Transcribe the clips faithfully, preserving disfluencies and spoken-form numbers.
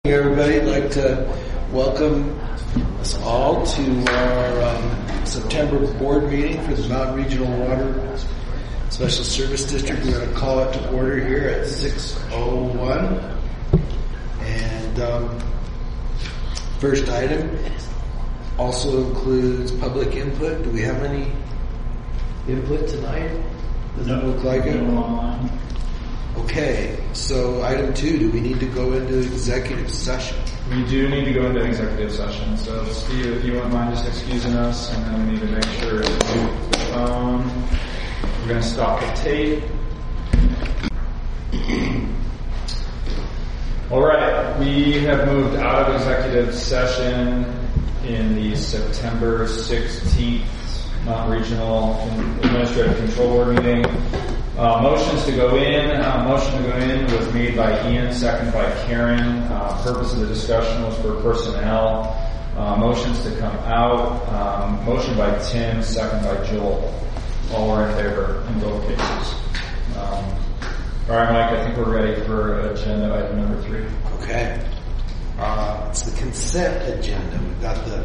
Everybody, I'd like to welcome us all to our um, September board meeting for the Mountain Regional Water Special Service District. We're going to call it to order here at six oh one. And um, first item also includes public input. Do we have any input tonight? Doesn't no, look like it. No. Okay, so item two, do we need to go into executive session? We do need to go into executive session. So Steve, if you wouldn't mind just excusing us, and then we need to make sure to mute the phone. We're going to stop the tape. All right, we have moved out of executive session in the September sixteenth Mountain Regional Administrative Control Board meeting. Uh, motions to go in. Uh, motion to go in was made by Ian, second by Karen. Uh, purpose of the discussion was for personnel. Uh, motions to come out. Um, motion by Tim, second by Joel. All were in favor in both cases. Um, all right, Mike, I think we're ready for agenda item number three. Okay. Uh, it's the consent agenda. We've got the,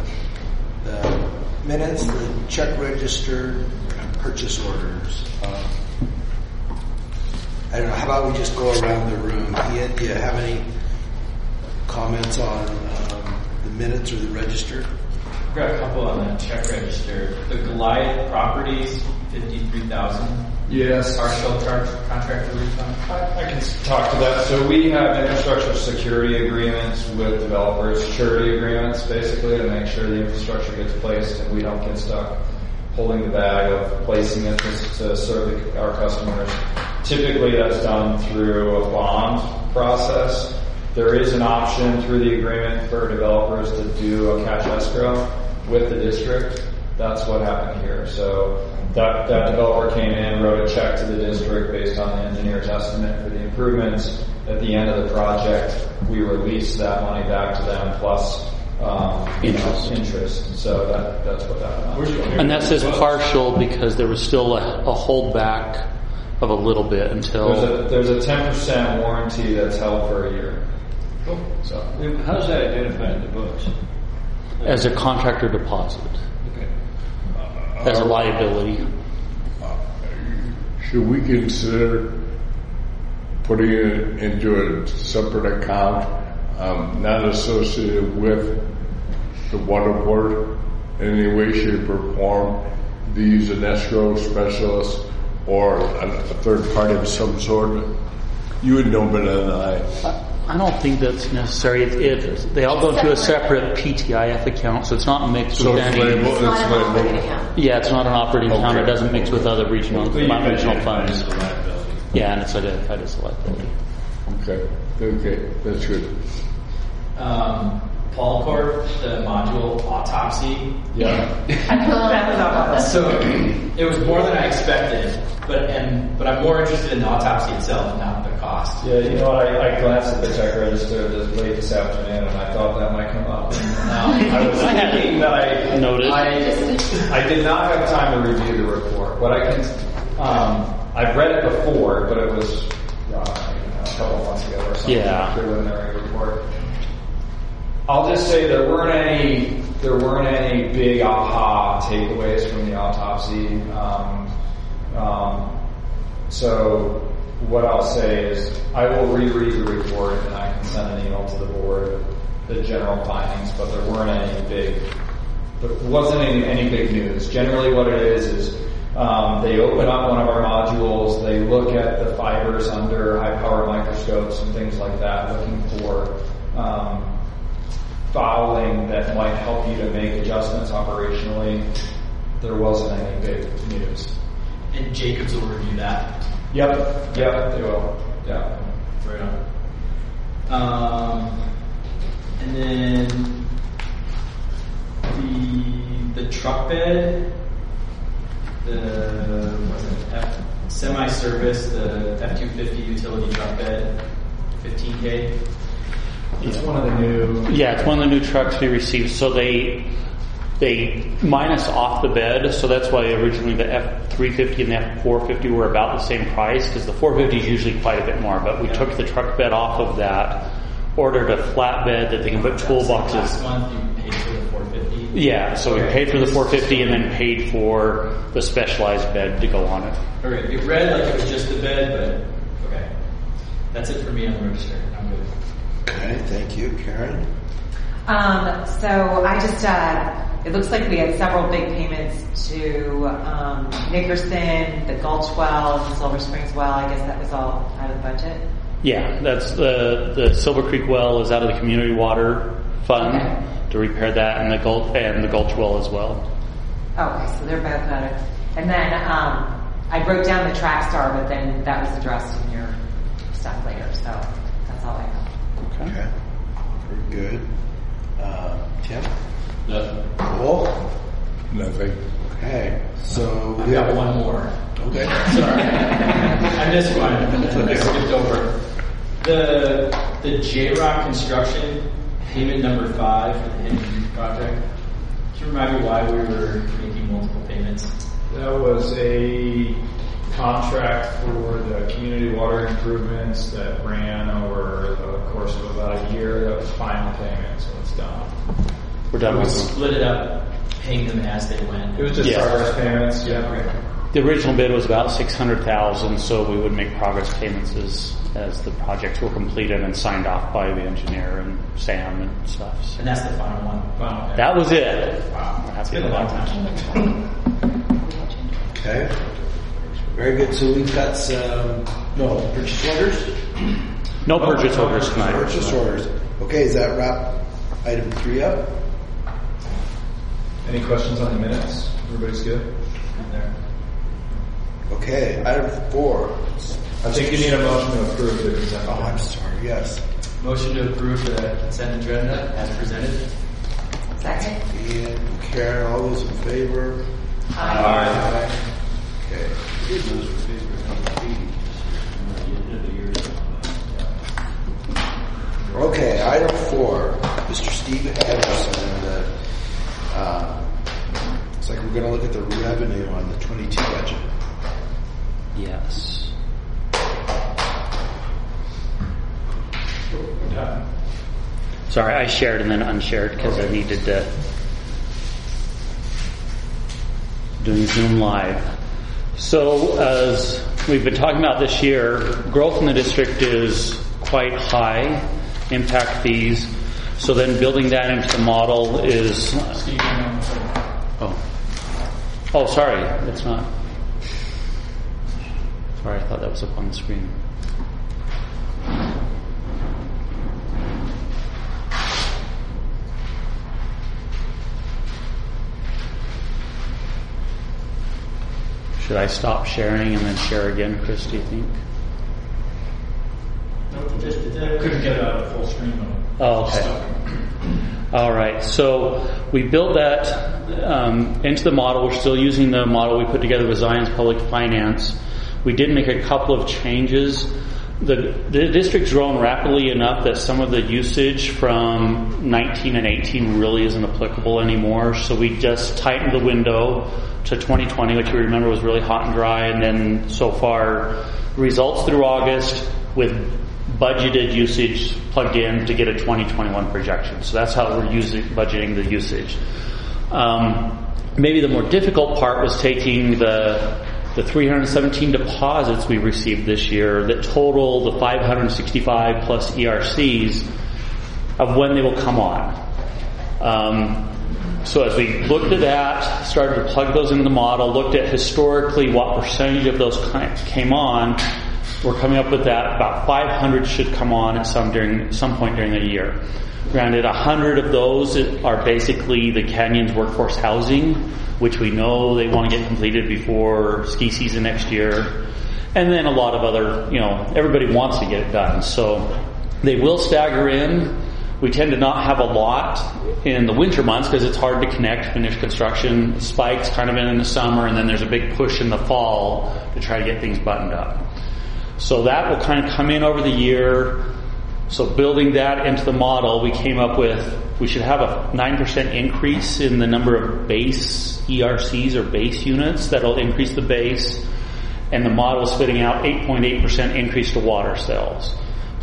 the minutes, the check register, and purchase orders. Uh, I don't know, how about we just go around the room? Ian, do you have any comments on um, the minutes or the register? I've got a couple on the check register. The Goliath Properties, fifty-three thousand dollars. Yes. Partial charge contractor refund. I, I can talk to that. So we have infrastructure security agreements with developers, surety agreements, basically, to make sure the infrastructure gets placed and we don't get stuck holding the bag of placing it to, to serve the, our customers. Typically that's done through a bond process. There is an option through the agreement for developers to do a cash escrow with the district. That's what happened here. So that, that developer came in, wrote a check to the district based on the engineer's estimate for the improvements. At the end of the project, we released that money back to them plus um, interest. interest. So that, that's what that was. And that says partial because there was still a, a holdback of a little bit until there's a there's a ten percent warranty that's held for a year. Cool. So how's that identified in the books? As a contractor deposit. Okay. Uh, as a liability. Uh, should we consider putting it into a separate account, um, not associated with the water board in any way, shape, or form? They use an escrow specialist or a third party of some sort. You would know better than I. I don't think that's necessary. If, if they all go to a separate P T I F account, so it's not mixed so with it's any. Labeled, it's not it's an operating labeled. account. Yeah, it's not an operating Okay. account. It doesn't mix with other regional, So Mountain regional funds. as a liability. Yeah, and it's identified as a liability. Okay, okay, that's good. Um, Paul Corp, the module autopsy. yeah. So it was more than I expected, but and but I'm more interested in the autopsy itself, not the cost. Yeah, you know what, I, I glanced at the check register this late this afternoon and I thought that might come up. And, um, I was thinking that I Noted. I, I did not have time to review the report. What I can, um, I've read it before, but it was uh, you know, a couple months ago or something. Yeah. Preliminary report. I'll just say there weren't any there weren't any big aha takeaways from the autopsy. Um, um, so what I'll say is I will reread the report and I can send an email to the board the general findings, but there weren't any big there wasn't any, any big news. Generally what it is is um, they open up one of our modules, they look at the fibers under high power microscopes and things like that, looking for um, fouling that might help you to make adjustments operationally. There wasn't any big news. And Jacobs will review that. Yep, yep, they will. Yeah. Right on. Um, and then the the truck bed, the what's it, F, semi-service, the F two fifty utility truck bed, fifteen K. It's one of the new. Yeah, it's one of the new trucks we received. So they they minus off the bed, so that's why originally the F three fifty and the F four fifty were about the same price, because the four fifty is usually quite a bit more, but we yeah. took the truck bed off of that, ordered a flatbed that they can put Last toolboxes. month you paid for the four fifty. Yeah, so we Okay. paid for the four fifty and then paid for the specialized bed to go on it. Okay, it read like it was just the bed, but okay. That's it for me on the register. I'm good. Okay, thank you, Karen. Um, so I just, uh, it looks like we had several big payments to um, Nickerson, the Gulch Well, the Silver Springs Well. I guess that was all out of the budget. Yeah, that's the the Silver Creek well is out of the community water fund Okay. to repair that, and the Gulch and the Gulch well as well. Okay, so they're both out of. And then um, I wrote down the track star, but then that was addressed in your stuff later. So that's all I have. Okay. Okay, very good. Uh, Tim? Nothing. Cool. Nothing. Okay, so I've got one more. Okay. Sorry. I missed one. I skipped over. The the J-Rock construction payment number five for the Hidden Creek project. Can you remind me why we were making multiple payments? That was a contract for the community water improvements that ran over the course of about a year. That was final payment, so it's done. We're done We with them. split it up, paying them as they went. It was just Yeah. progress payments. Yeah. Okay. The original bid was about six hundred thousand, so we would make progress payments as as the projects were completed and signed off by the engineer and Sam and stuff. So And that's the final one. Final payment. that was it. Wow. It's Happy been a to long know. time. Okay. Very good. So we've got some, no, purchase orders? No purchase orders tonight. Purchase orders. Okay, does that wrap item three up? Any questions on the minutes? Everybody's good? There. Okay, item four. I think you need a motion to approve the consent Oh, I'm agenda. sorry, yes. Motion to approve the consent agenda as presented. Second. Ian, Karen, all those in favor? Aye. Okay. Okay, item four, Mister Steve Anderson, and the, uh, it's like we're gonna look at the revenue on the twenty-two budget. Yes. Sorry, I shared and then unshared because I needed to. Doing Zoom Live. So, as we've been talking about this year, growth in the district is quite high, impact fees. So then building that into the model is. Oh. Oh, sorry, it's not. Sorry, I thought that was up on the screen. Should I stop sharing and then share again, Chris, do you think? Couldn't get it out of full screen mode. Oh, okay. All right. So we built that um, into the model. We're still using the model we put together with Zion's Public Finance. We did make a couple of changes. The, the district's grown rapidly enough that some of the usage from nineteen and eighteen really isn't applicable anymore. So we just tightened the window to twenty twenty, which you remember was really hot and dry. And then so far, results through August with budgeted usage plugged in to get a twenty twenty-one projection. So that's how we're using budgeting the usage. Um, maybe the more difficult part was taking the the three hundred seventeen deposits we received this year that total the five hundred sixty-five plus E R Cs of when they will come on. Um, so as we looked at that, started to plug those into the model, looked at historically what percentage of those came on, we're coming up with that about five hundred should come on at some during some point during the year. Granted, one hundred of those are basically the Canyon's workforce housing, which we know they want to get completed before ski season next year. And then a lot of other, you know, everybody wants to get it done. So they will stagger in. We tend to not have a lot in the winter months because it's hard to connect, finish construction. Spikes kind of in the summer, and then there's a big push in the fall to try to get things buttoned up. So that will kind of come in over the year. So building that into the model, we came up with, we should have a nine percent increase in the number of base E R Cs or base units. That'll increase the base. And the model is spitting out eight point eight percent increase to water cells.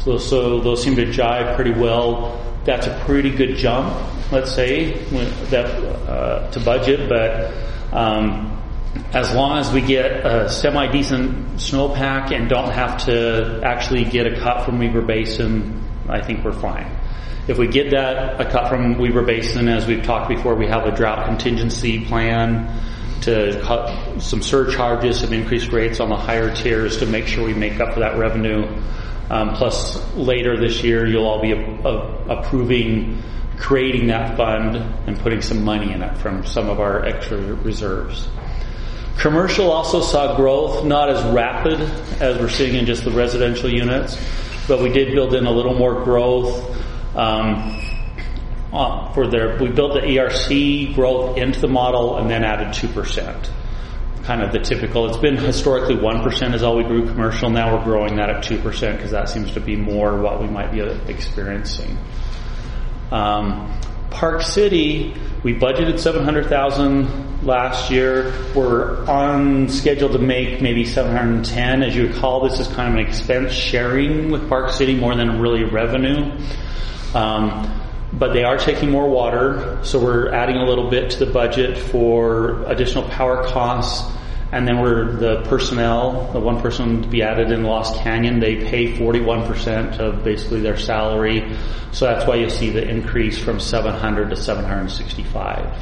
So, so those seem to jive pretty well. That's a pretty good jump, let's say, when that uh, to budget. But um, as long as we get a semi-decent snowpack and don't have to actually get a cut from Weber Basin, I think we're fine. If we get that a cut from Weber Basin, as we've talked before, we have a drought contingency plan to cut some surcharges, some increased rates on the higher tiers to make sure we make up for that revenue. Um, plus, later this year, you'll all be a, a, approving creating that fund and putting some money in it from some of our extra reserves. Commercial also saw growth, not as rapid as we're seeing in just the residential units, but we did build in a little more growth. Um, uh, for their, we built the E R C growth into the model and then added two percent. Kind of the typical. It's been historically one percent is all we grew commercial. Now we're growing that at two percent because that seems to be more what we might be experiencing. Um, Park City, we budgeted seven hundred thousand dollars last year. We're on schedule to make maybe seven hundred ten. As you recall, this is kind of an expense sharing with Park City more than really revenue. Um, but they are taking more water, so we're adding a little bit to the budget for additional power costs. And then we're the personnel, the one person to be added in Lost Canyon, they pay forty-one percent of basically their salary. So that's why you'll see the increase from seven hundred to seven hundred sixty-five.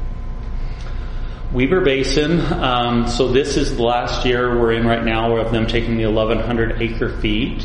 Weber Basin, um, so this is the last year we're in right now of them taking the eleven hundred acre feet.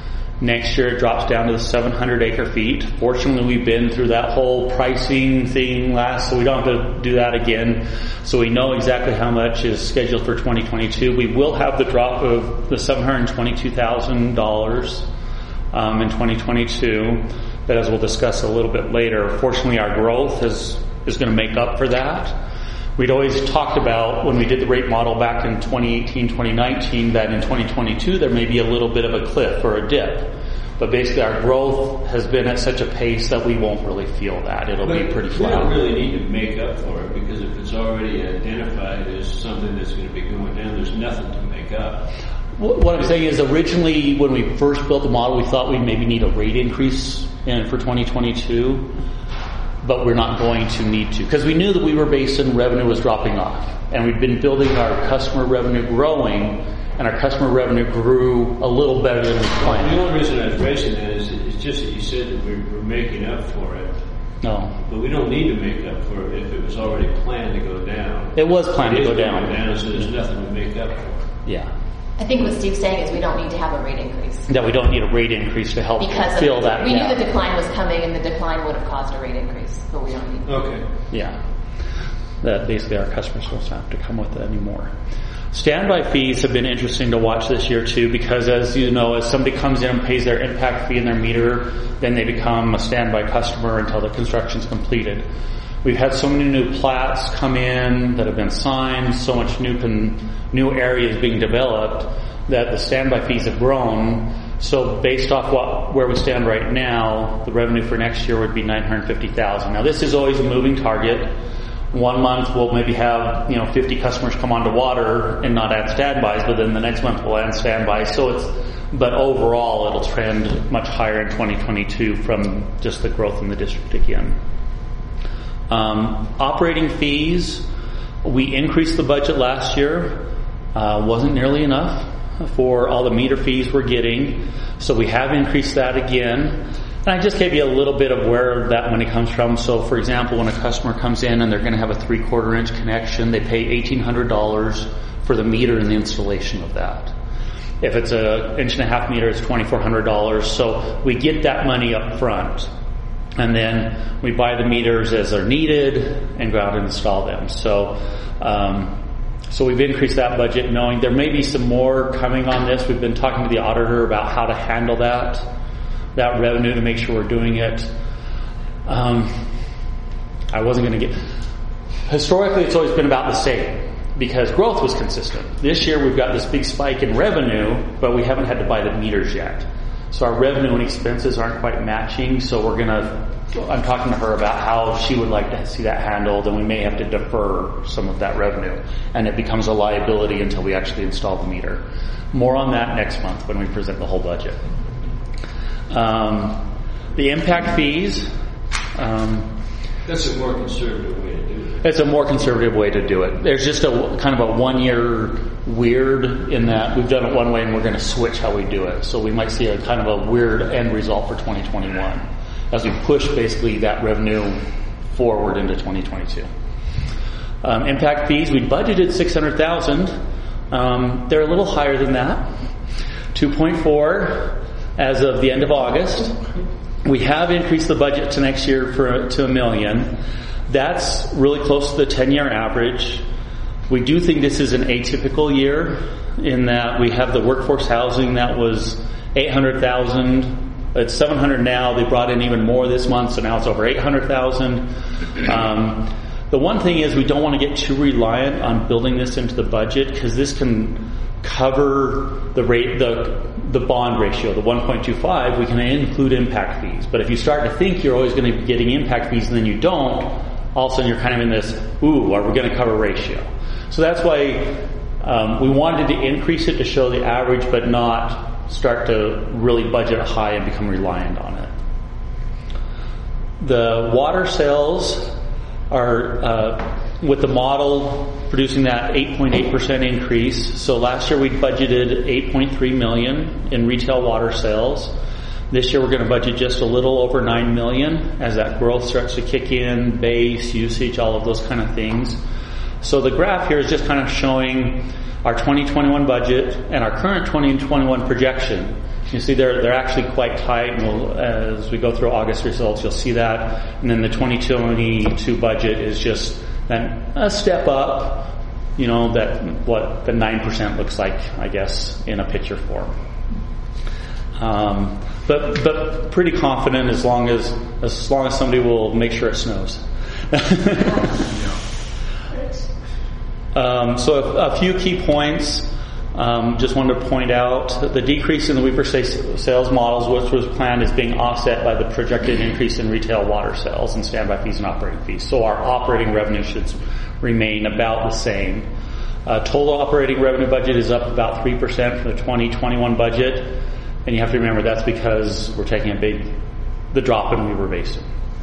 Next year it drops down to the seven hundred acre feet. Fortunately, we've been through that whole pricing thing last, so we don't have to do that again. So we know exactly how much is scheduled for twenty twenty-two. We will have the drop of the seven hundred twenty-two thousand dollars um, in twenty twenty-two, but as we'll discuss a little bit later, fortunately our growth is, is going to make up for that. We'd always talked about when we did the rate model back in twenty eighteen, twenty nineteen, that in twenty twenty-two there may be a little bit of a cliff or a dip. But basically our growth has been at such a pace that we won't really feel that. It'll but be pretty we flat. don't really need to make up for it because if it's already identified as something that's going to be going down, there's nothing to make up. What I'm saying is originally when we first built the model, we thought we'd maybe need a rate increase in, for twenty twenty-two. But we're not going to need to. Because we knew that Weber Basin revenue was dropping off. And we've been building our customer revenue growing, and our customer revenue grew a little better than we planned. The only reason I was raising that is it's just that you said that we're, we're making up for it. No. But we don't need to make up for it if it was already planned to go down. It was planned it to go is down. going down, so there's nothing to make up for. Yeah. I think what Steve's saying is we don't need to have a rate increase. That we don't need a rate increase to help because fill of, that we gap. knew the decline was coming and the decline would have caused a rate increase, but we don't need Okay. Yeah. That basically our customers don't have to come with it anymore. Standby fees have been interesting to watch this year too, because as you know, as somebody comes in and pays their impact fee and their meter, then they become a standby customer until the construction's completed. We've had so many new plats come in that have been signed, so much new con- new areas being developed that the standby fees have grown. So based off what where we stand right now, the revenue for next year would be nine hundred fifty thousand dollars. Now this is always a moving target. One month we'll maybe have, you know, fifty customers come onto water and not add standbys, but then the next month we'll add standbys. So it's, but overall it'll trend much higher in twenty twenty-two from just the growth in the district again. Um, operating fees, we increased the budget last year. Uh, wasn't nearly enough for all the meter fees we're getting, so we have increased that again. And I just gave you a little bit of where that money comes from. So for example, when a customer comes in and they're going to have a three quarter inch connection, they pay eighteen hundred dollars for the meter and the installation of that. If it's an inch and a half meter, it's twenty-four hundred dollars. So we get that money up front. And then we buy the meters as they're needed and go out and install them. So, um, so we've increased that budget knowing there may be some more coming on this. We've been talking to the auditor about how to handle that, that revenue to make sure we're doing it. Um, I wasn't going to get, historically it's always been about the same because growth was consistent. This year we've got this big spike in revenue, but we haven't had to buy the meters yet. So our revenue and expenses aren't quite matching, so we're gonna, I'm talking to her about how she would like to see that handled, and we may have to defer some of that revenue, and it becomes a liability until we actually install the meter. More on that next month when we present the whole budget. Um, the impact fees, um, That's a more conservative way to do it. it's a more conservative way to do it. There's just a kind of a one-year weird in that we've done it one way and we're going to switch how we do it. So we might see a kind of a weird end result for twenty twenty-one as we push basically that revenue forward into twenty twenty-two. Um, impact fees, we budgeted six hundred thousand dollars. Um, they're a little higher than that, two point four as of the end of August. We have increased the budget to next year for to a million. That's really close to the ten-year average. We do think this is an atypical year in that we have the workforce housing that was eight hundred thousand. It's seven hundred now. They brought in even more this month, so now it's over eight hundred thousand. Um, the one thing is we don't want to get too reliant on building this into the budget because this can cover the rate, the the bond ratio, the one point two five. We can include impact fees, but if you start to think you're always going to be getting impact fees and then you don't, all of a sudden you're kind of in this, ooh, are we going to cover ratio? So that's why um, we wanted to increase it to show the average, but not start to really budget high and become reliant on it. The water sales are, uh, with the model producing that eight point eight percent increase. So last year we budgeted eight point three million dollars in retail water sales. This year we're going to budget just a little over nine million dollars as that growth starts to kick in, base, usage, all of those kind of things. So the graph here is just kind of showing our twenty twenty-one budget and our current twenty twenty-one projection. You see they're they're actually quite tight, and we'll, as we go through August results, you'll see that. And then the twenty twenty-two budget is just then a step up, you know, that what the nine percent looks like, I guess, in a picture form. Um, but but pretty confident as long as as long as somebody will make sure it snows. um, so a, a few key points. Um, just wanted to point out the decrease in the Weaver sales models, which was planned, is being offset by the projected increase in retail water sales and standby fees and operating fees. So our operating revenue should remain about the same. Uh, total operating revenue budget is up about three percent from the twenty twenty-one budget. And you have to remember that's because we're taking a big, the drop in Weaver Basin.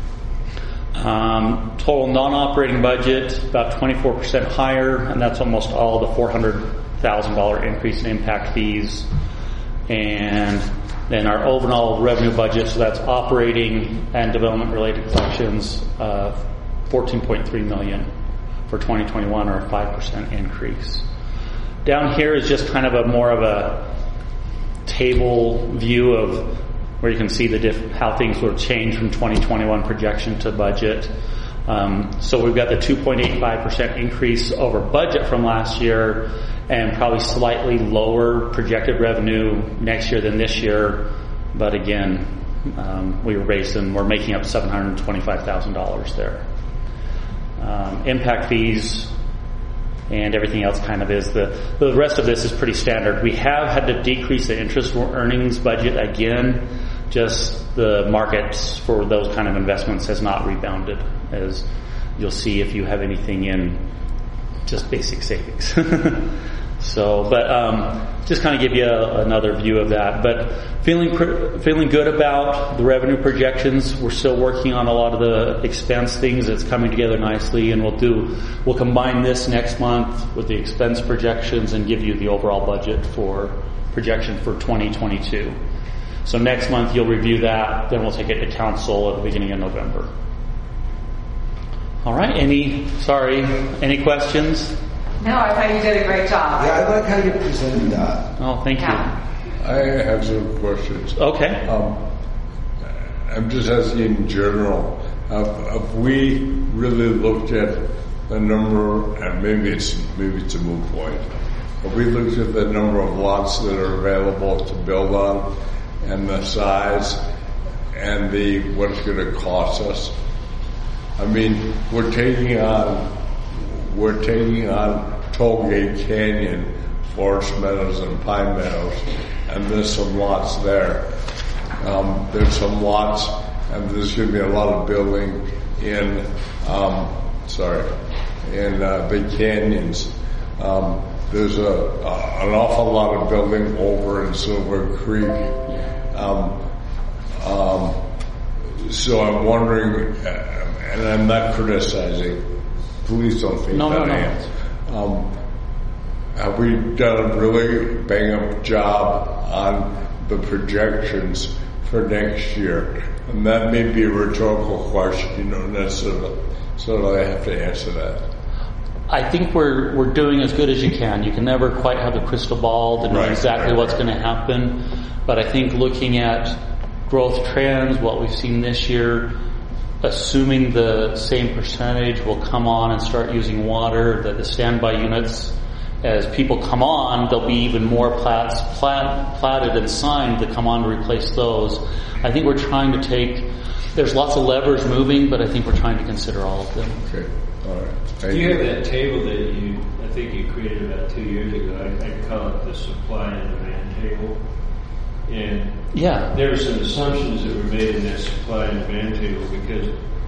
Um, total non-operating budget, about twenty-four percent higher, and that's almost all the four hundred thousand dollars increase in impact fees. And then our overall revenue budget, so that's operating and development related collections, uh, fourteen point three million dollars for twenty twenty-one, or a five percent increase. Down here is just kind of a more of a table view of where you can see the diff- how things will change from twenty twenty-one projection to budget. Um, so we've got the two point eight five percent increase over budget from last year, and probably slightly lower projected revenue next year than this year. But again, um, we were based and we're making up seven hundred twenty-five thousand dollars there. Um, impact fees and everything else kind of is the, the rest of this is pretty standard. We have had to decrease the interest earnings budget again. Just the markets for those kind of investments has not rebounded, as you'll see if you have anything in just basic savings. So, but um, just kind of give you a, another view of that. But feeling pr- feeling good about the revenue projections. We're still working on a lot of the expense things. That's coming together nicely, and we'll do we'll combine this next month with the expense projections and give you the overall budget for projection for twenty twenty-two. So next month you'll review that. Then we'll take it to council at the beginning of November. All right. Any sorry. Any questions? No, I thought you did a great job. Yeah, I like how you presented that. Oh, thank Yeah. you. I have some questions. Okay. Um, I'm just asking in general, have, have we really looked at the number, and maybe it's maybe it's a moot point, have we looked at the number of lots that are available to build on, and the size, and the what it's going to cost us? I mean, we're taking on we're taking on Tollgate Canyon, Forest Meadows, and Pine Meadows, and there's some lots there. Um, there's some lots, and there's going to be a lot of building in, um, sorry, in uh, Big Canyons. Um, there's a, a an awful lot of building over in Silver Creek. Um, Um, so I'm wondering, uh, and I'm not criticizing, please don't think No, that no, I no. am. Um, have we done a really bang-up job on the projections for next year? And that may be a rhetorical question, you don't necessarily, so I have to answer that. I think we're we're doing as good as you can. You can never quite have the crystal ball to know Right, exactly right, what's right. going to happen. But I think looking at growth trends, what we've seen this year, assuming the same percentage will come on and start using water, that the standby units, as people come on, there'll be even more plats plat, platted and signed that come on to replace those. I think we're trying to take, there's lots of levers moving, but I think we're trying to consider all of them. Okay, all right. Thank You have that table that you, I think you created about two years ago. I, I call it the supply and demand table. And Yeah. there were some assumptions that were made in that supply and demand table because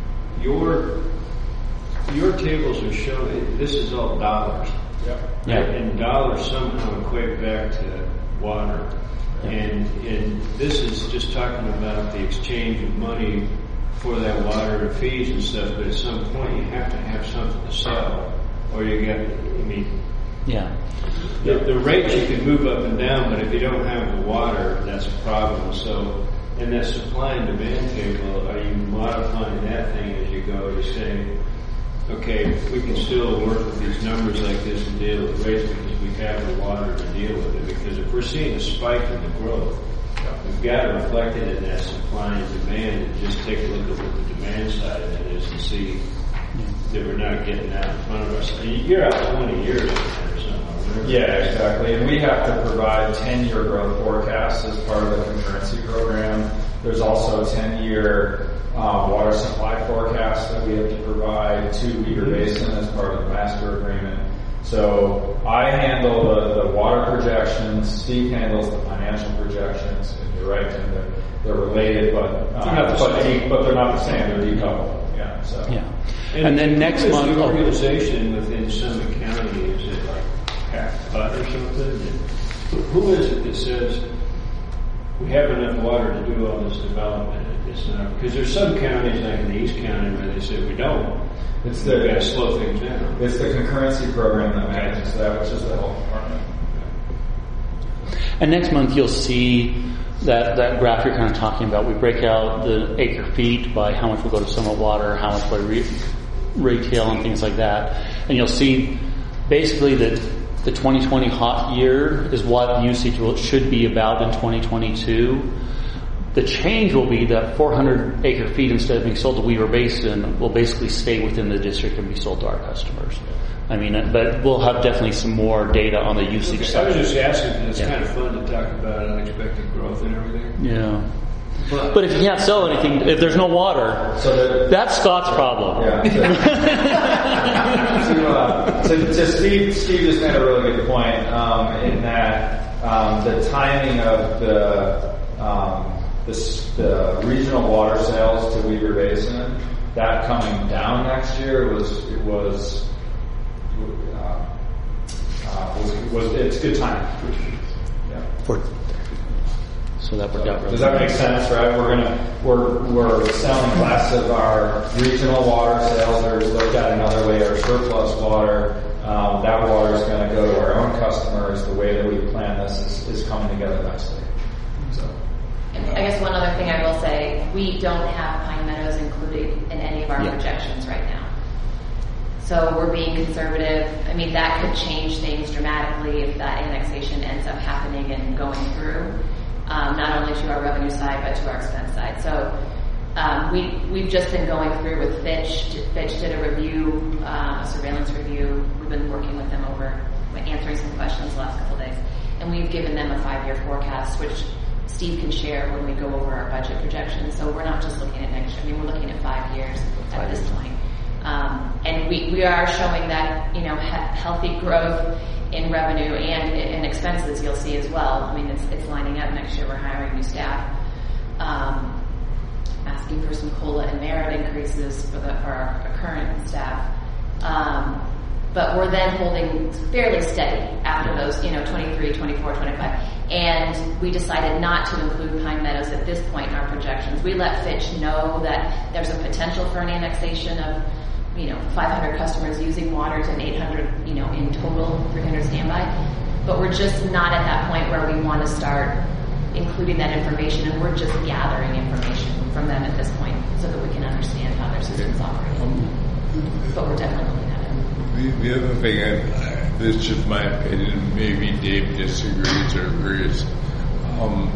your your tables are showing, this is all dollars. Yeah. And dollars somehow equate back to water. And and this is just talking about the exchange of money for that water and fees and stuff, but at some point you have to have something to sell. Or you get, I mean, Yeah. the, the rates you can move up and down, but if you don't have the water, that's a problem. So in that supply and demand table, are you modifying that thing as you go? You're saying, okay, we can still work with these numbers like this and deal with rates because we have the water to deal with it. Because if we're seeing a spike in the growth, we've got to reflect it in that supply and demand and just take a look at what the demand side of it is and see that we're not getting out in front of us. You're out twenty years or something. Yeah, exactly. And we have to provide ten-year growth forecasts as part of the concurrency program. There's also a ten-year um, water supply forecast that we have to provide to Weaver Basin as part of the master agreement. So I handle the, the water projections, Steve handles the financial projections, and you're right, Tim, they're, they're related, but, um, They're not the but, same. de- but they're not the same, they're decoupled. Yeah, so. Yeah. And then next who is month, the oh, organization within Summit County, is it like PACPUT or something? Who is it that says we have enough water to do all this development at this time? Because there's some counties like in the East County where they say we don't. It's We've the, got to slow things down. it's the concurrency program that manages that, which is the health department. and next month you'll see that, that graph you're kind of talking about. We break out the acre feet by how much will go to Summit Water, how much by re- retail and things like that. And you'll see basically that the twenty twenty hot year is what usage will, should be about in twenty twenty-two. The change will be that four hundred acre feet, instead of being sold to Weaver Basin, will basically stay within the district and be sold to our customers. I mean, but we'll have definitely some more data on the usage Okay, I side. was just asking because it's Yeah. kind of fun to talk about unexpected growth and everything. Yeah. But if you can't sell anything, if there's no water, So that, that's Scott's problem. yeah. to, uh, to, to Steve, Steve just made a really good point um, in that um, the timing of the, um, the the regional water sales to Weaver Basin, that coming down next year was it was uh, uh, was, was it's good timing. Yeah. For, so that worked out really Does that make sense, right? We're gonna, we're, we're selling less of our regional water sales, or looked at another way, our surplus water. Um, that water is gonna go to our own customers. The way that we plan this is, is coming together nicely. So. And I guess one other thing I will say, we don't have Pine Meadows included in any of our Yeah. projections right now. So we're being conservative. I mean, that could change things dramatically if that annexation ends up happening and going through. Um, not only to our revenue side, but to our expense side. So um, we, we've just been going through with Fitch. Fitch did a review, uh, a surveillance review. We've been working with them over, answering some questions the last couple of days. And we've given them a five-year forecast, which Steve can share when we go over our budget projections. So we're not just looking at next year. I mean, we're looking at five years at Five this years. point. Um, and we, we are showing that, you know, he- healthy growth in revenue and in expenses, you'll see as well. I mean, it's, it's lining up. Next year we're hiring new staff, um, asking for some COLA and merit increases for the, for our current staff. Um, but we're then holding fairly steady after those, you know, twenty-three, twenty-four, twenty-five. And we decided not to include Pine Meadows at this point in our projections. We let Fitch know that there's a potential for an annexation of, you know, five hundred customers using waters and eight hundred, you know, in total, three hundred standby. But we're just not at that point where we want to start including that information, and we're just gathering information from them at this point so that we can understand how their systems operate. But we're definitely looking at it. The, the other thing, I, I, this is just my opinion, maybe Dave disagrees or agrees. Um,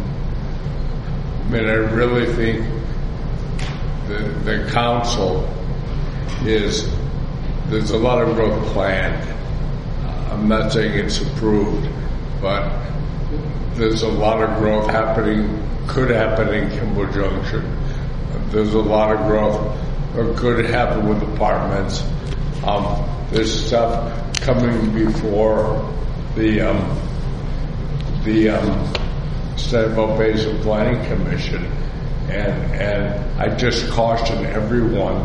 I mean, I really think the, the council is, there's a lot of growth planned. I'm not saying it's approved, but there's a lot of growth happening, could happen in Kimball Junction. There's a lot of growth that could happen with apartments. Um, there's stuff coming before the um, the um, Stuyvesant Basin Planning Commission, and and I just caution everyone,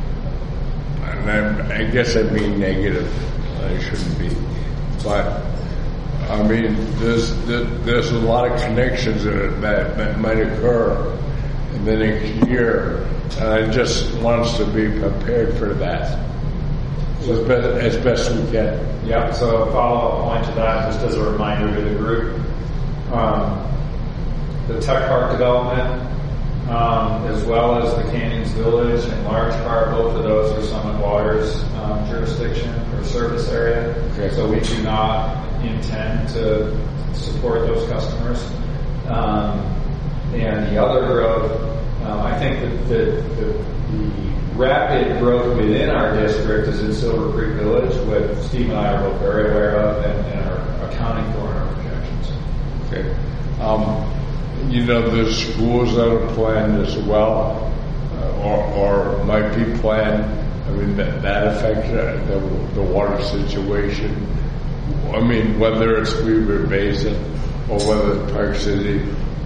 and I, I guess I mean negative. I shouldn't be, but. I mean, there's there's a lot of connections in it that, that might occur in the next year, and I just want us to be prepared for that as best, as best we can. Yeah, so a follow-up point to that, just as a reminder to the group. Um, the Tech Park development, um, as well as the Canyons Village, in large part, both of those are Summit Water's um, jurisdiction or service area. Okay. So we do not intend to support those customers. Um, and the other growth, um, I think that the, the, the rapid growth within our district is in Silver Creek Village, which Steve and I are both very aware of and, and are accounting for in our projections. Okay. Um, you know, there's schools that are planned as well, uh, or, or might be planned. I mean, that, that affects uh, the, the water situation. I mean, whether it's Weaver Basin or whether it's Park City,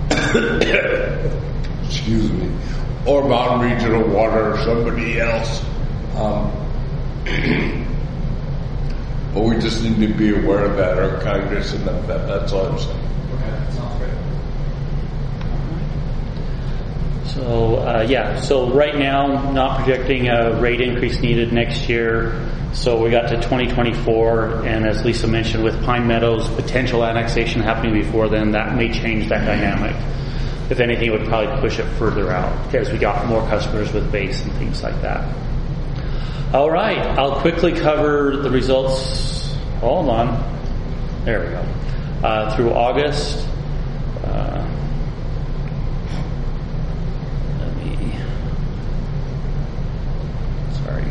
excuse me, or Mountain Regional Water or somebody else. Um, but we just need to be aware of that or cognizant of that. That's all I'm saying. Okay, sounds great. So, uh, yeah, so right now, not projecting a rate increase needed next year. So we got to twenty twenty-four, and as Lisa mentioned, with Pine Meadows potential annexation happening before then, that may change that dynamic. If anything, it would probably push it further out as we got more customers with base and things like that. All right, I'll quickly cover the results. Hold on. There we go. Uh, through August. Uh, let me. Sorry.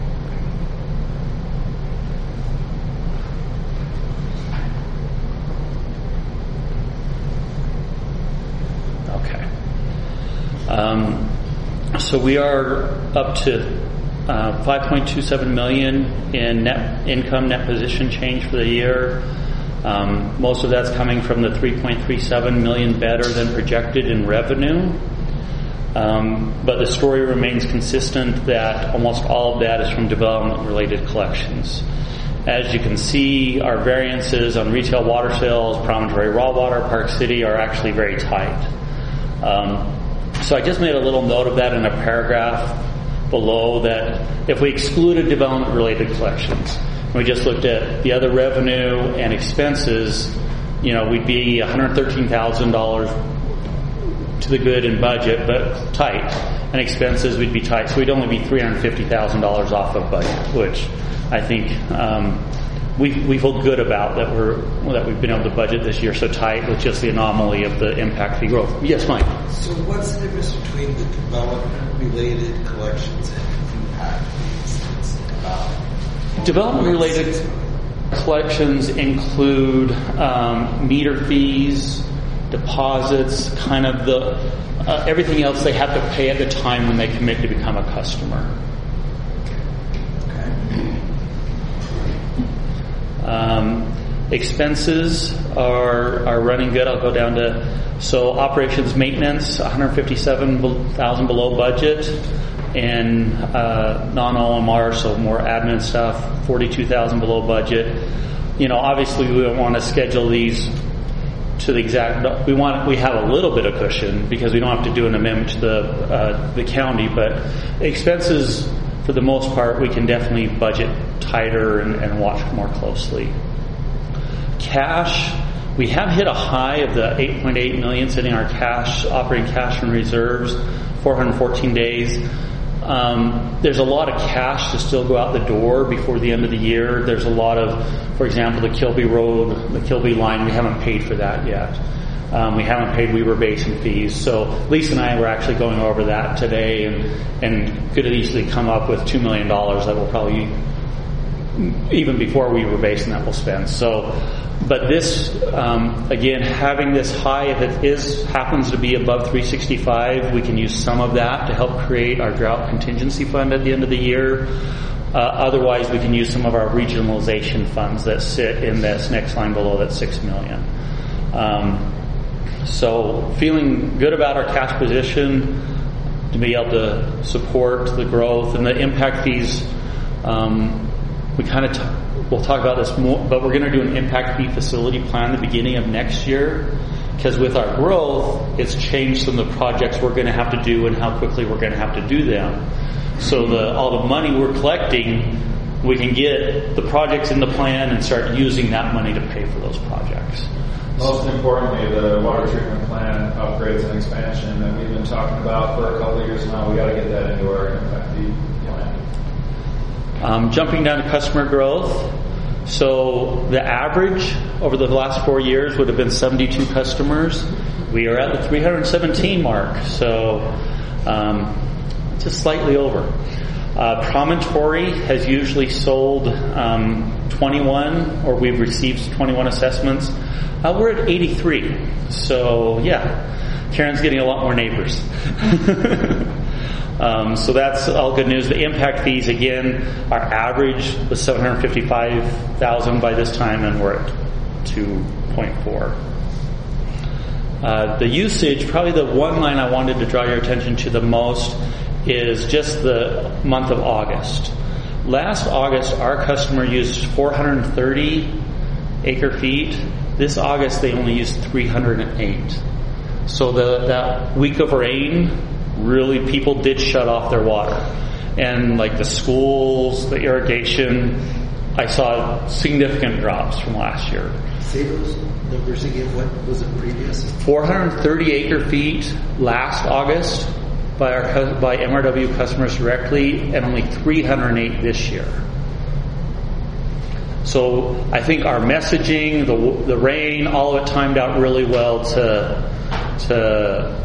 Okay. Um, so we are up to uh, five point two seven million in net income, net position change for the year. Um, most of that's coming from the three point three seven million better than projected in revenue. Um, but the story remains consistent that almost all of that is from development-related collections. As you can see, our variances on retail water sales, Promontory Raw Water, Park City are actually very tight. Um, so I just made a little note of that in a paragraph below, that if we excluded development-related collections, and we just looked at the other revenue and expenses, you know, we'd be one hundred thirteen thousand dollars to the good in budget, but tight. And expenses, we'd be tight. So we'd only be three hundred fifty thousand dollars off of budget, which I think um, we we feel good about that we're that we've been able to budget this year so tight with just the anomaly of the impact fee growth. Yes, Mike. So what's the difference between the development-related collections and impact fees? It's about Development-related collections include um, meter fees, deposits, kind of the uh, everything else they have to pay at the time when they commit to become a customer. Um, expenses are are running good. I'll go down to so operations maintenance, one hundred fifty-seven thousand below budget, and uh, non-O M R, so more admin stuff, forty-two thousand below budget. You know, obviously we don't want to schedule these to the exact. We want we have a little bit of cushion because we don't have to do an amendment to the uh, the county, but expenses for the most part we can definitely budget tighter and, and watch more closely. Cash, we have hit a high of the eight point eight million sitting our cash operating cash and reserves, four hundred fourteen days. Um, there's a lot of cash to still go out the door before the end of the year. There's a lot of, for example, the Kilby Road, the Kilby line, we haven't paid for that yet. Um, we haven't paid Weber Basin fees. So Lisa and I were actually going over that today and, and could easily come up with two million dollars that will probably, even before Weber Basin, that we'll spend. So, but this, um, again, having this high, if it is, happens to be above three sixty-five, we can use some of that to help create our drought contingency fund at the end of the year. Uh, otherwise, we can use some of our regionalization funds that sit in this next line below, that six million. Um, so feeling good about our cash position to be able to support the growth and the impact fees. Um, we kind of, t- we'll talk about this more, but we're going to do an impact fee facility plan at the beginning of next year, because with our growth, it's changed some of the projects we're going to have to do and how quickly we're going to have to do them. So the, all the money we're collecting, we can get the projects in the plan and start using that money to pay for those projects. Most importantly, the water treatment plant upgrades and expansion that we've been talking about for a couple of years now, we got to get that into our impact fee plan. Um, jumping down to customer growth. So the average over the last four years would have been seventy-two customers. We are at the three hundred seventeen mark, so um, just slightly over. Uh, Promontory has usually sold um, twenty-one, or we've received twenty-one assessments. Uh, we're at eighty-three. So yeah, Karen's getting a lot more neighbors. um, so that's all good news. The impact fees, again, our average was seven hundred fifty-five thousand by this time, and we're at two point four. Uh, the usage, probably the one line I wanted to draw your attention to the most is just the month of August. Last August, our customer used four hundred thirty acre feet. This August, they only used three hundred eight. So the, that week of rain, really people did shut off their water. And like the schools, the irrigation, I saw significant drops from last year. Say those numbers again. What was it previous? four hundred thirty acre feet last August by our by M R W customers directly, and only three hundred eight this year. So I think our messaging, the the rain, all of it timed out really well to to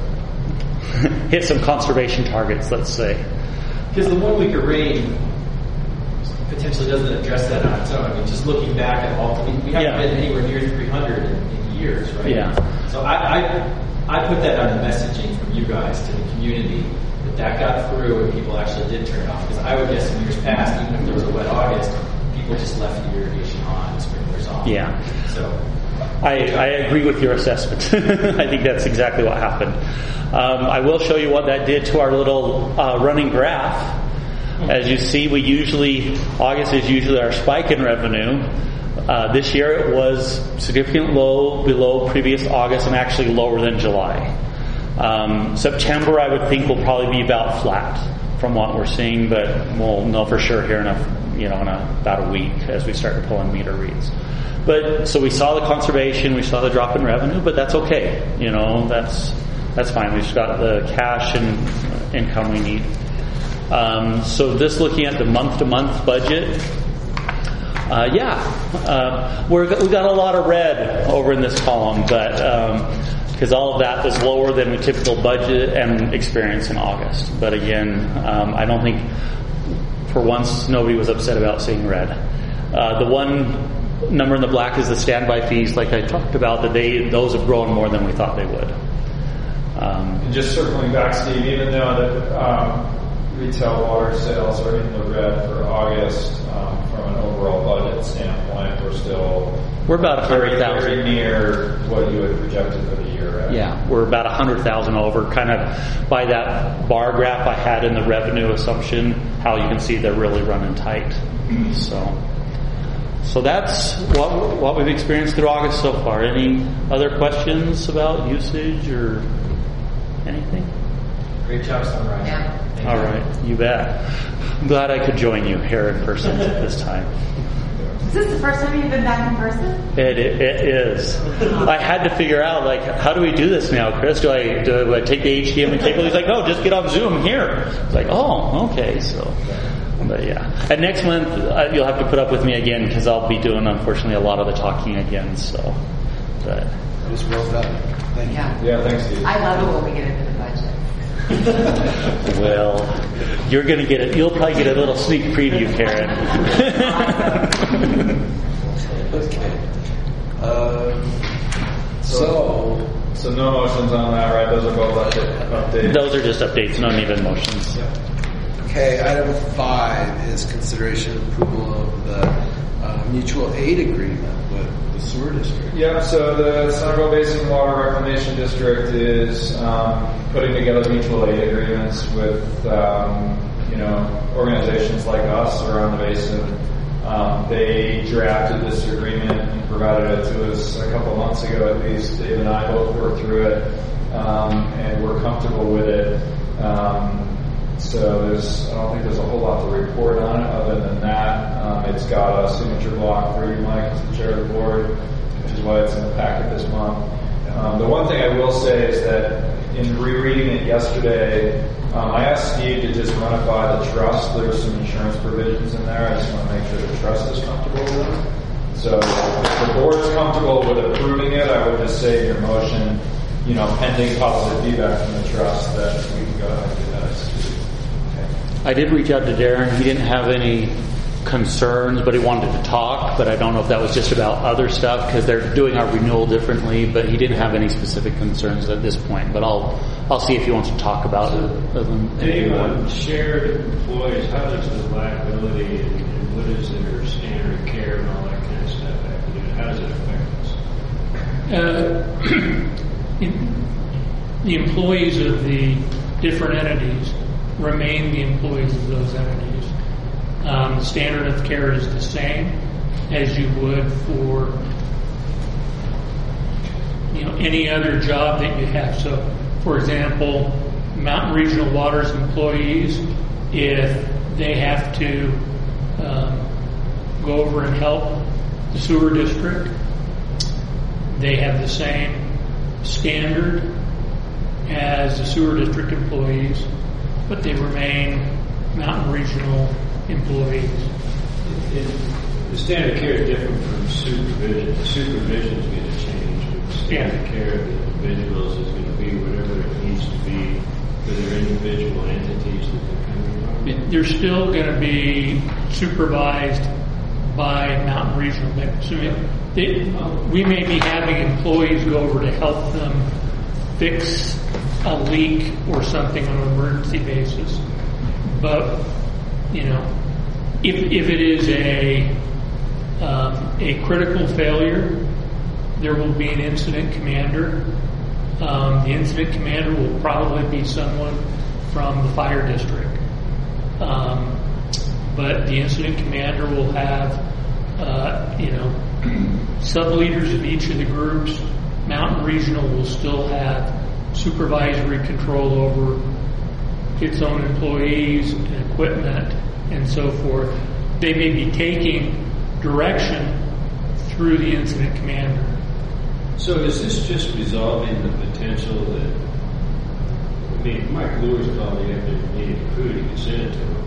hit some conservation targets, let's say. Because the one week of rain potentially doesn't address that on its own. I mean, just looking back at all, I mean, we haven't Yeah. been anywhere near three hundred in, in years, right? Yeah. So I, I I put that on the messaging from you guys to the community, that that got through and people actually did turn it off. Because I would guess in years past, even if there was a wet August, people just left the irrigation on and sprinklers on. Yeah. So I, I agree with your assessment. I think that's exactly what happened. Um, I will show you what that did to our little uh, running graph. As you see, we usually, August is usually our spike in revenue. Uh, this year it was significant low below previous August and actually lower than July. Um, September, I would think, will probably be about flat from what we're seeing, but we'll know for sure here in a, you know, in a, about a week as we start to pull in meter reads. But so we saw the conservation, we saw the drop in revenue, but that's okay. You know, that's that's fine. We've got the cash and income we need. Um, so this looking at the month-to-month budget. Uh, yeah, uh, we're, we got a lot of red over in this column, but because um, all of that was lower than the typical budget and experience in August. But again, um, I don't think for once nobody was upset about seeing red. Uh, the one number in the black is the standby fees, like I talked about. That they those have grown more than we thought they would. Um, And just circling back, Steve, even though that um, retail water sales are in the red for August, um, from an overall budget standpoint, we're still we're about a hundred very, thousand. very near what you had projected for the year. Right? Yeah, we're about a hundred thousand over. Kind of by that bar graph I had in the revenue assumption, how you can see they're really running tight. So, so that's what what we've experienced through August so far. Any other questions about usage or anything? Great job summarizing. Yeah. Thank All you. right, you bet. I'm glad I could join you here in person this time. Is this the first time you've been back in person? It, it, it is. I had to figure out, like, how do we do this now, Chris? Do I do I take the H D M I cable? He's like, no, just get on Zoom here. It's like, oh, okay, so. But yeah. And next month, uh, you'll have to put up with me again because I'll be doing, unfortunately, a lot of the talking again, so. But. It was well done. Thank you. Yeah. Yeah, thanks, Steve. I love it when we get into the budget. Well, you're going to get it. You'll probably get a little sneak preview, Karen. Okay. Um, so, So no motions on that, right? Those are both update- updates. Those are just updates, no even motions. okay, item five is consideration and approval of the uh, mutual aid agreement with the sewer district. Yeah, so the Centerville Basin Water Reclamation District is um, putting together mutual aid agreements with um, you know organizations like us around the basin. Um, they drafted this agreement and provided it to us a couple months ago at least. Dave and I both worked through it, um, and we're comfortable with it. Um, so there's, I don't think there's a whole lot to report on it other than that. Um, it's got a signature block for you, Mike, as the chair of the board, which is why it's in the packet this month. Um, the one thing I will say is that in rereading it yesterday, um, I asked Steve to just run it by the trust. There's some insurance provisions in there. I just want to make sure the trust is comfortable with them. So if the board's comfortable with approving it, I would just say in your motion, you know, pending positive feedback from the trust, that we can go ahead and do that. Okay. I did reach out to Darren. He didn't have any concerns, but he wanted to talk. But I don't know if that was just about other stuff because they're doing our renewal differently. But he didn't have any specific concerns at this point. But I'll I'll see if he wants to talk about it. Other than Dave, on shared employees, how does the liability and, and what is their standard of care and all that kind of stuff have to do? How does it affect us? Uh, the employees of the different entities remain the employees of those entities. Um, the standard of care is the same as you would for you know any other job that you have. So, for example, Mountain Regional Water's employees, if they have to um, go over and help the sewer district, they have the same standard as the sewer district employees, but they remain Mountain Regional employees. It, it, the standard of care is different from supervision. The supervision is going to change, but the standard of care of the individuals is going to be whatever it needs to be for their individual entities that they're coming from. It- They're still going to be supervised by Mountain Regional. So they, we may be having employees go over to help them fix a leak or something on an emergency basis. But, you know, if if it is a um, a critical failure, there will be an incident commander. Um, the incident commander will probably be someone from the fire district. Um, but the incident commander will have, uh, you know, sub-leaders of each of the groups. Mountain Regional will still have supervisory control over its own employees and equipment and so forth. They may be taking direction through the incident commander. So is this just resolving the potential that, I mean, Mike Lewis probably had been needed to prove he could send it to him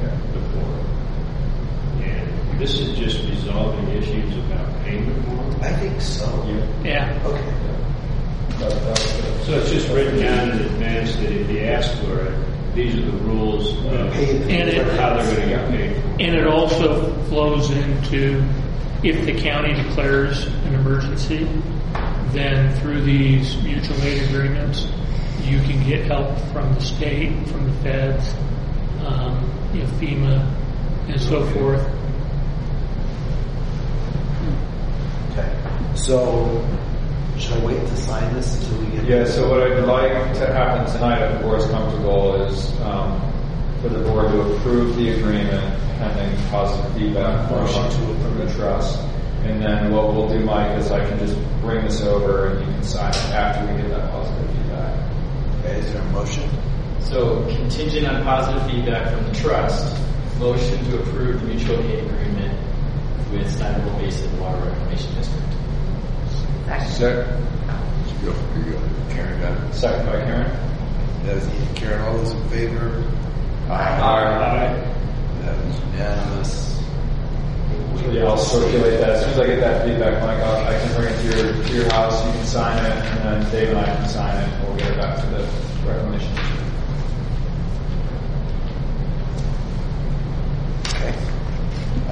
before. And this is just resolving issues about payment for him? I think so. Yeah. Okay. That, that was good. So it's just written down in advance that if he asks for it, these are the rules of Pay the- And it- how they're going to get paid for. And it also flows into if the county declares an emergency, then through these mutual aid agreements, you can get help from the state, from the feds, um, you know, FEMA, and so forth. Okay. So, should I wait to sign this until we get? Yeah, so what I'd like to happen tonight, if the board's comfortable, is um, for the board to approve the agreement pending positive feedback from, from the trust. And then what we'll do, Mike, is I can just bring this over and you can sign it after we get that positive feedback. Okay, is there a motion? So contingent on positive feedback from the trust, motion to approve the mutual aid agreement with Steinerville Basin Water Reclamation District. Second. Go, you go. Karen got it. Second by Karen. That was Ian. Karen, all those in favor? Aye. That was unanimous. Yeah, I'll circulate that. As soon as I get that feedback, Mike, I'll, I can bring it to your, to your house. You can sign it, and then Dave and I can sign it, and we'll get it back to the reclamation. Okay.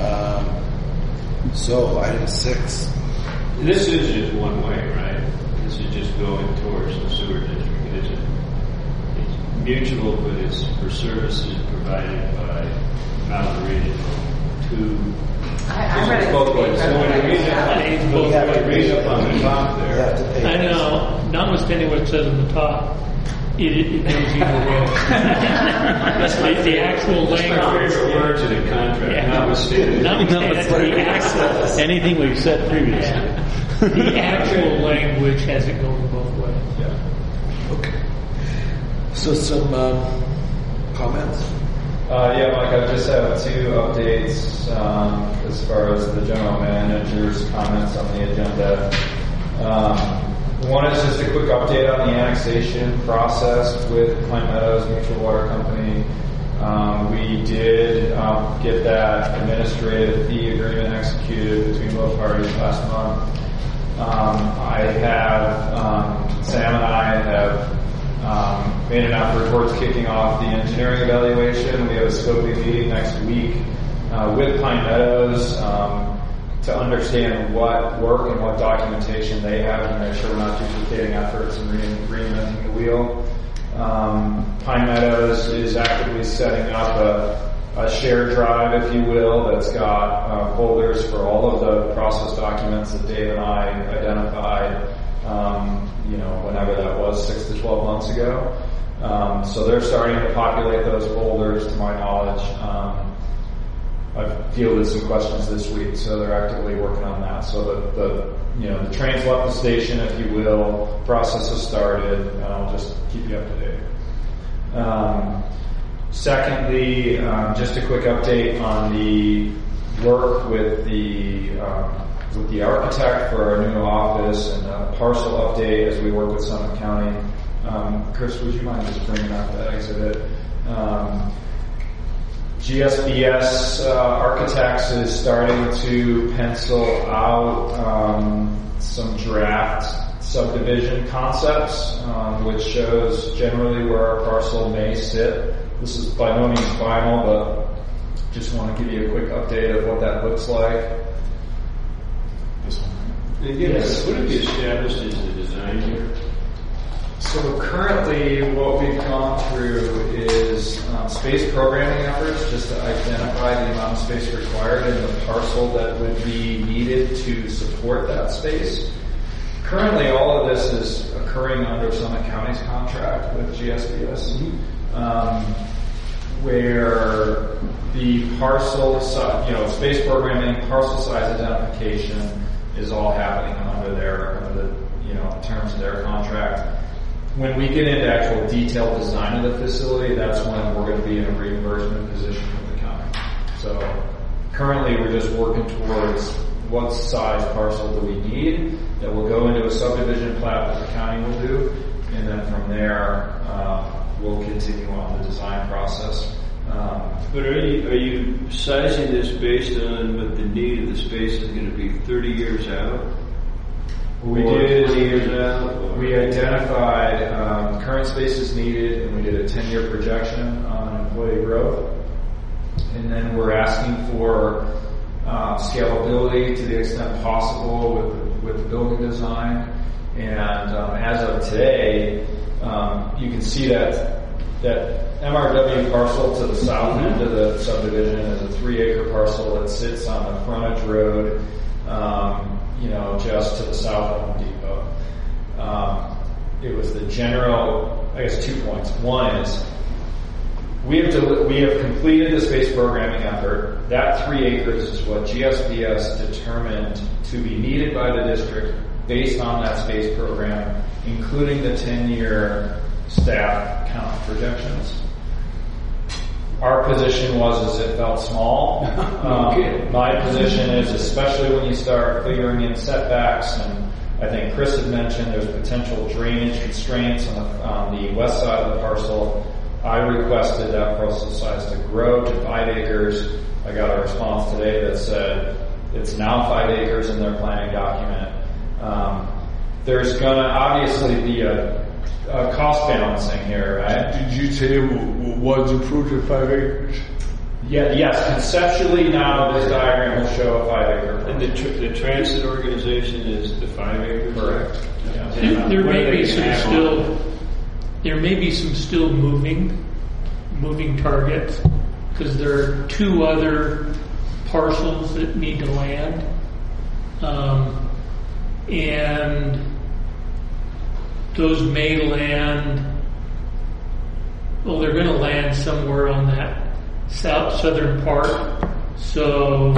Um, so, item six. This is just one way, right? This is just going towards the sewer district. It isn't. It's mutual, but it's for services provided by Mountain Regional to. I, I read it. Both ways. So when you read up, when you read up on the top You have to there, pay. I know, notwithstanding what it says on the top, it, it goes either way. the, the actual language. the words in the contract, Yeah. notwithstanding. Notwithstanding the actual, Anything we've said previously. the actual language has it going both ways. Yeah. Okay. So, some um, comments? Uh, yeah, Mike, I just have two updates um, as far as the general manager's comments on the agenda. Um, one is just a quick update on the annexation process with Pine Meadows Mutual Water Company. Um, we did um, get that administrative fee agreement executed between both parties last month. Um, I have, um, Sam and I have Um, made an effort towards kicking off the engineering evaluation. We have a scoping meeting next week uh, with Pine Meadows um, to understand what work and what documentation they have to make sure we're not duplicating efforts and re- reinventing the wheel. Um, Pine Meadows is actively setting up a, a shared drive, if you will, that's got uh, folders for all of the process documents that Dave and I identified. Um, you know, whenever that was, six to twelve months ago. Um, so they're starting to populate those folders, to my knowledge. Um, I've fielded some questions this week, so they're actively working on that. So the, the you know, the train's left the station, if you will. Process has started, and I'll just keep you up to date. Um, secondly, um, just a quick update on the work with the um, with the architect for our new office and a parcel update as we work with Summit County. Um, Chris, would you mind just bringing up that exhibit? Um, G S B S uh, Architects is starting to pencil out um, some draft subdivision concepts, um, which shows generally where our parcel may sit. This is by no means final, but just want to give you a quick update of what that looks like. Again, Yes. would it be established as the design here? So currently what we've gone through is um, space programming efforts just to identify the amount of space required and the parcel that would be needed to support that space. Currently all of this is occurring under Summit County's contract with G S B S, um, where the parcel, si- you know, space programming, parcel size identification is all happening under their, under the, you know, terms of their contract. When we get into actual detailed design of the facility, that's when we're going to be in a reimbursement position with the county. So currently we're just working towards what size parcel do we need that will go into a subdivision plat that the county will do, and then from there uh, we'll continue on the design process. Um, But are you, are you sizing this based on what the need of the space is going to be thirty years out? We Or did. twenty years out? Or- We identified um, current spaces needed, and we did a ten-year projection on employee growth. And then we're asking for uh, scalability to the extent possible with with the building design. And um, as of today, um, you can see that that M R W parcel to the south end of the subdivision is a three-acre parcel that sits on the frontage road. Um, you know, just to the south of Home Depot. Um, it was the general, I guess two points. One is we have to, we have completed the space programming effort. That three acres is what G S B S determined to be needed by the district based on that space program, including the ten-year staff count projections. Our position was is it felt small. Um, my position is, especially when you start figuring in setbacks, and I think Chris had mentioned there's potential drainage constraints on the, on the west side of the parcel. I requested that parcel size to grow to five acres. I got a response today that said it's now five acres in their planning document. Um, there's going to obviously be a, a cost balancing here, right? Did you say it was approved at five acres? Yeah, yes. Conceptually, now this diagram will show a five acre. And the, tr- the transit organization is the five acres? Correct. Yeah. There, there What may do be they some have still, on? there may be some still moving, moving targets, because there are two other parcels that need to land. Um, and those may land, well, they're going to land somewhere on that south southern part. So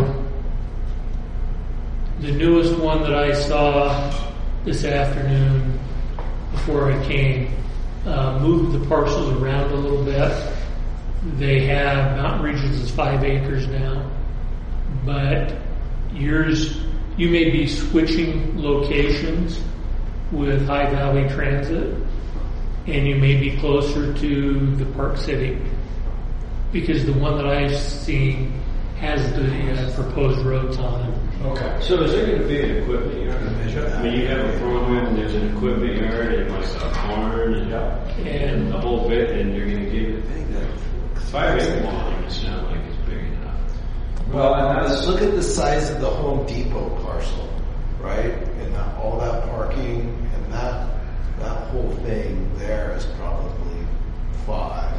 the newest one that I saw this afternoon before I came uh, moved the parcels around a little bit. They have Mountain Regions is five acres now, but yours, you may be switching locations with High Valley Transit, and you may be closer to the Park City, because the one that I've seen has the uh, proposed roads on it. Okay. So is there going to be an equipment yard? I mean, you have a program, and there's an equipment yard, and like a barn, and, and the whole bit, and you're going to give it five acre long. It's not like it's big enough. Well, and let's look at the size of the Home Depot parcel, right? And that, all that parking and that that whole thing there is probably five.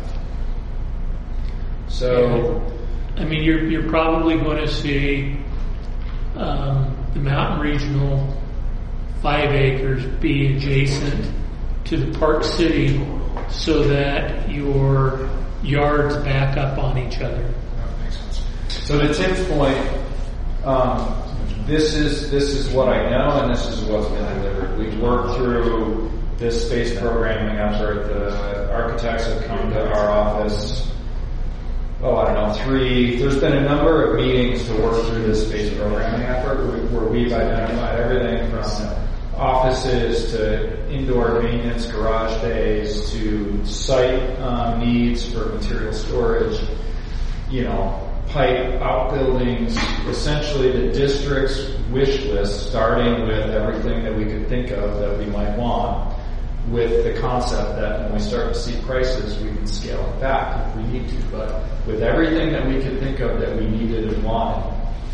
So, I mean, you're you're probably going to see um, the Mountain Regional five acres be adjacent to the Park City, so that your yards back up on each other. that makes sense. So to Tim's point, um, this is this is what I know, and this is what's been delivered. We've worked through this space programming effort. The architects have come to our office. Oh, I don't know, three. There's been a number of meetings to work through this space programming effort, where we've identified everything from offices to indoor maintenance, garage days, to site um, needs for material storage, you know, pipe outbuildings, essentially the district's wish list, starting with everything that we could think of that we might want, with the concept that when we start to see prices, we can scale it back if we need to. But with everything that we could think of that we needed and wanted,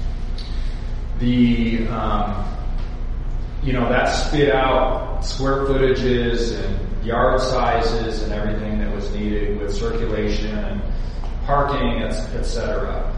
the um, you know, that spit out square footages and yard sizes and everything that was needed with circulation and parking, et cetera.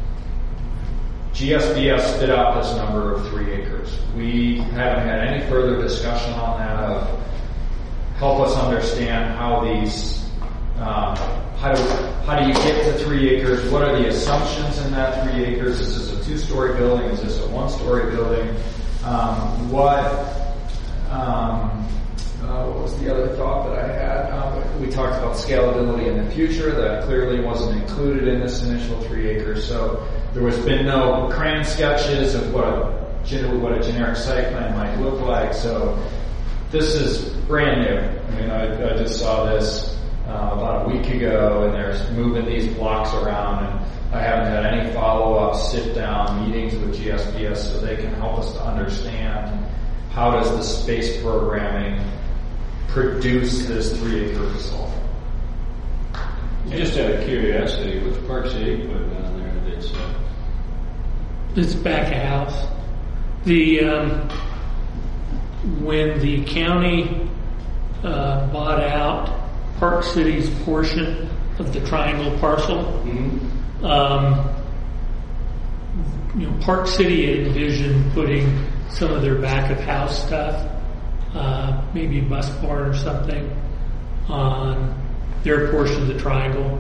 G S B S spit out this number of three acres. We haven't had any further discussion on that of help us understand how these, um, how do how do you get to three acres? What are the assumptions in that three acres? Is this a two-story building? Is this a one-story building? Um, what, um, uh, what was the other thought that I had? Um, we talked about scalability in the future. That clearly wasn't included in this initial three acres. So there was been no crayon sketches of what a, what a generic site plan might look like. So this is brand new. I mean, I, I just saw this uh, about a week ago, and they're moving these blocks around, and I haven't had any follow-up sit-down meetings with G S B S so they can help us to understand how does the space programming produce this three-acre result. Just out of curiosity, what's Park City putting down there that's... Uh... It's back a house. The... Um, when the county uh, bought out Park City's portion of the Triangle parcel, mm-hmm. um, you know, Park City had envisioned putting some of their back of house stuff, uh, maybe a bus barn or something, on their portion of the Triangle.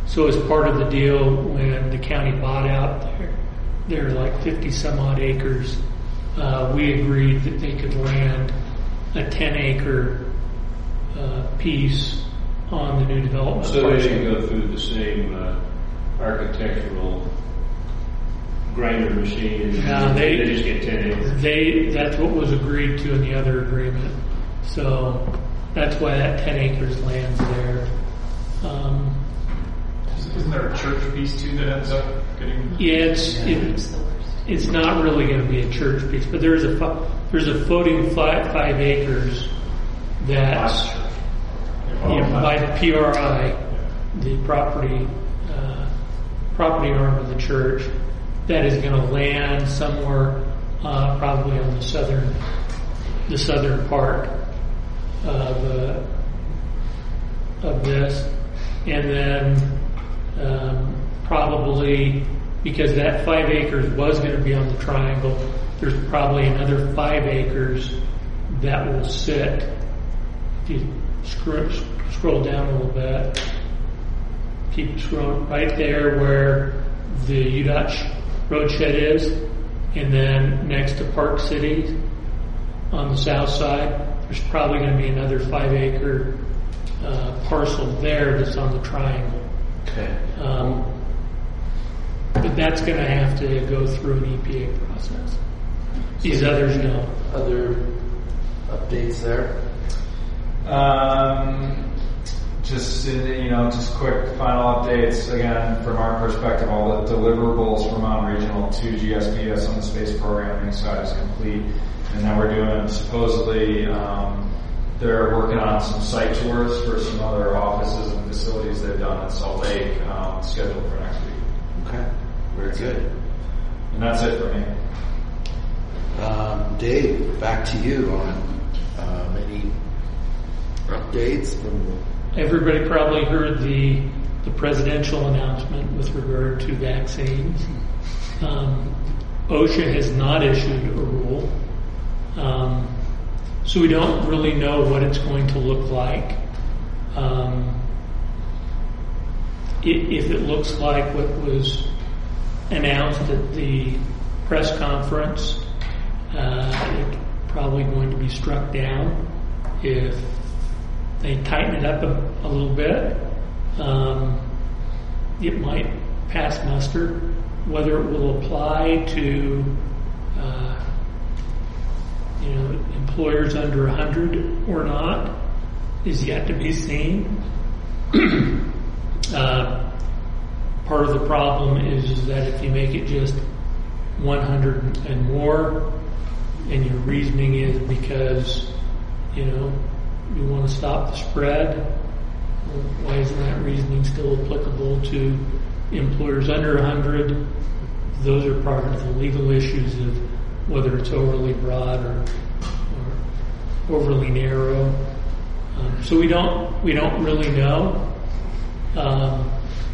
So as part of the deal, when the county bought out their, their like fifty some odd acres, uh, we agreed that they could land a ten acre uh, piece on the new development. So parcel. they didn't go through the same uh, architectural grinder machine. No, they, they just get ten acres. They, that's what was agreed to in the other agreement. So that's why that ten acres lands there. Um, Isn't there a church piece too that ends up getting? yeah, it's it, it's not really going to be a church piece, but there's a fi- there's a floating five, five acres that's you know, by the P R I, the property uh, property arm of the church, that is going to land somewhere uh, probably on the southern the southern part of uh, of this, and then um, probably because that five acres was going to be on the triangle, there's probably another five acres that will sit. If you scroll, scroll down a little bit, keep scrolling right there where the U DOT road shed is, and then next to Park City on the south side, there's probably going to be another five acre uh, parcel there that's on the triangle. Okay. Um, but that's going to have to go through an E P A process. These others don't. Other updates there? Um, just you know, just quick final updates again from our perspective. All the deliverables from Mountain Regional to G S P S on the space programming side is complete, and now we're doing supposedly um, they're working on some site tours for some other offices and facilities they've done in Salt Lake, um, scheduled for next week. Okay, very good. And that's it for me. Um, Dave, back to you on um, any updates from. Everybody probably heard the the presidential announcement with regard to vaccines. Um, OSHA has not issued a rule, um, so we don't really know what it's going to look like. Um, it, if it looks like what was announced at the press conference, uh, it's probably going to be struck down. If they tighten it up a, a little bit, um, it might pass muster. Whether it will apply to uh, you know employers under one hundred or not is yet to be seen. uh, part of the problem is, is that if you make it just one hundred and more, and your reasoning is because you know you want to stop the spread, why isn't that reasoning still applicable to employers under one hundred? Those are part of the legal issues of whether it's overly broad or, or overly narrow. Um, so we don't we don't really know. Um,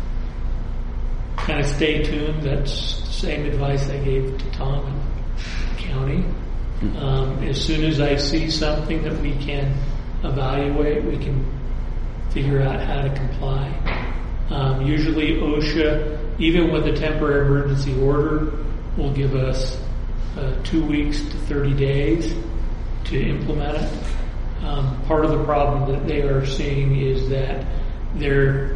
kind of stay tuned. That's the same advice I gave to Tom and the county. Um, as soon as I see something that we can evaluate, we can figure out how to comply. Um, usually OSHA, even with a temporary emergency order, will give us uh, two weeks to thirty days to implement it. Um, part of the problem that they are seeing is that they're,